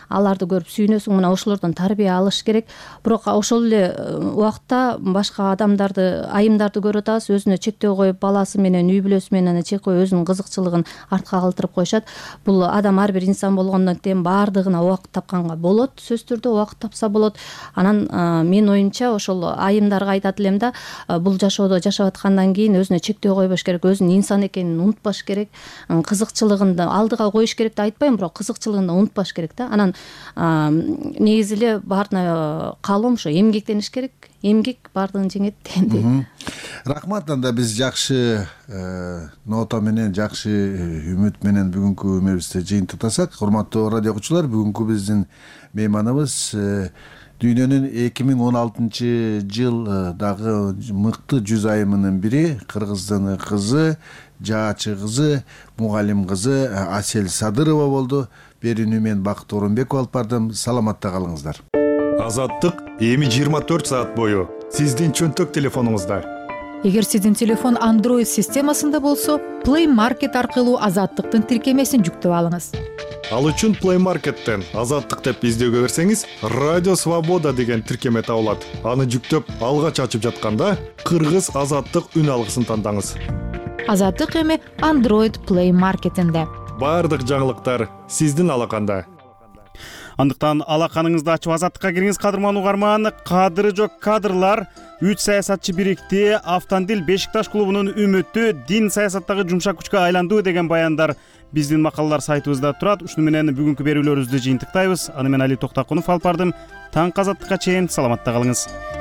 аларды көрүп сүйүнөсүң, мына ошолордон тарбия алыш керек. Бирок ошол эле убакытта башка адамдарды, айымдарды көрүп атабыз, өзүнө чектөө коюп, баласы менен, үй бүлөсү менен чек коюп, өзүнүн кызыкчылыгын артка калтырып коюшат. Бул адам ар бир инсан болгондон кийин баардыгына убакыт тапканга болот, сөзсүз түрдө убакыт тапса болот. Анан менин оюмча ошол айымдарга айтат элем да, бул жашоодо жашап аткандан кийин өзүнө чектөө койбош керек, өзүнүн инсан экенин унутпаш керек, кызыкчылыгын алдыга коюш керек деп айтпайм, бирок кызыкчылыгын да унутпаш керек да. Анан негизи эле баарына каалоом ушу эмгектениш керек. Эмгек баардыгын жеңет дегендей. Рахмат. Анда биз жакшы нота менен, жакшы үмүт менен бүгүнкү эмебизди жыйынтыктасак, урматтуу радио окуучулар, бүгүнкү биздин мейманыбыз дүйнөнүн эки миң он алтынчы жылдагы мыкты жүз айымынын бири, кыргыздын кызы, жаачы кызы, мугалим кызы Асель Садырова болду. Берүүнү мен Бакыт Орунбеков алып бардым. Саламатта калыңыздар. Азаттык эми жыйырма төрт саат бою сиздин чөнтөк телефонуңузда. Эгер сиздин телефон Android системасында болсо, Play Market аркылуу Азаттыктын тиркемесин жүктөп алыңыз. Ал үчүн Play Market'тен Азаттык деп издөөгө берсеңиз, Радио Свобода деген тиркеме табылат. Аны жүктөп алгач ачып жатканда Кыргыз Азаттык үн алгысын тандаңыз. Азаттык эми Android Play Market'инде. Бардык жаңылыктар сиздин алаканда. Андыктан алаканыңызды ачып Азаттыкка кириңиз, кадырман угарман. Кадыры жок кадрлар. Үч саясатчы бирикти. Автандил Бешикташ клубунун үмүтү дин саясаттагы жумшак күчкө айланды деген баяндар биздин макалалар сайтыбызда турат. Ушуну менен бүгүнкү берүүлөрүбүздү жыйынтыктайбыз. Аны мен Али Токтакунов алып бардым. Таң Азаттыкка чейин саламатта калыңыз.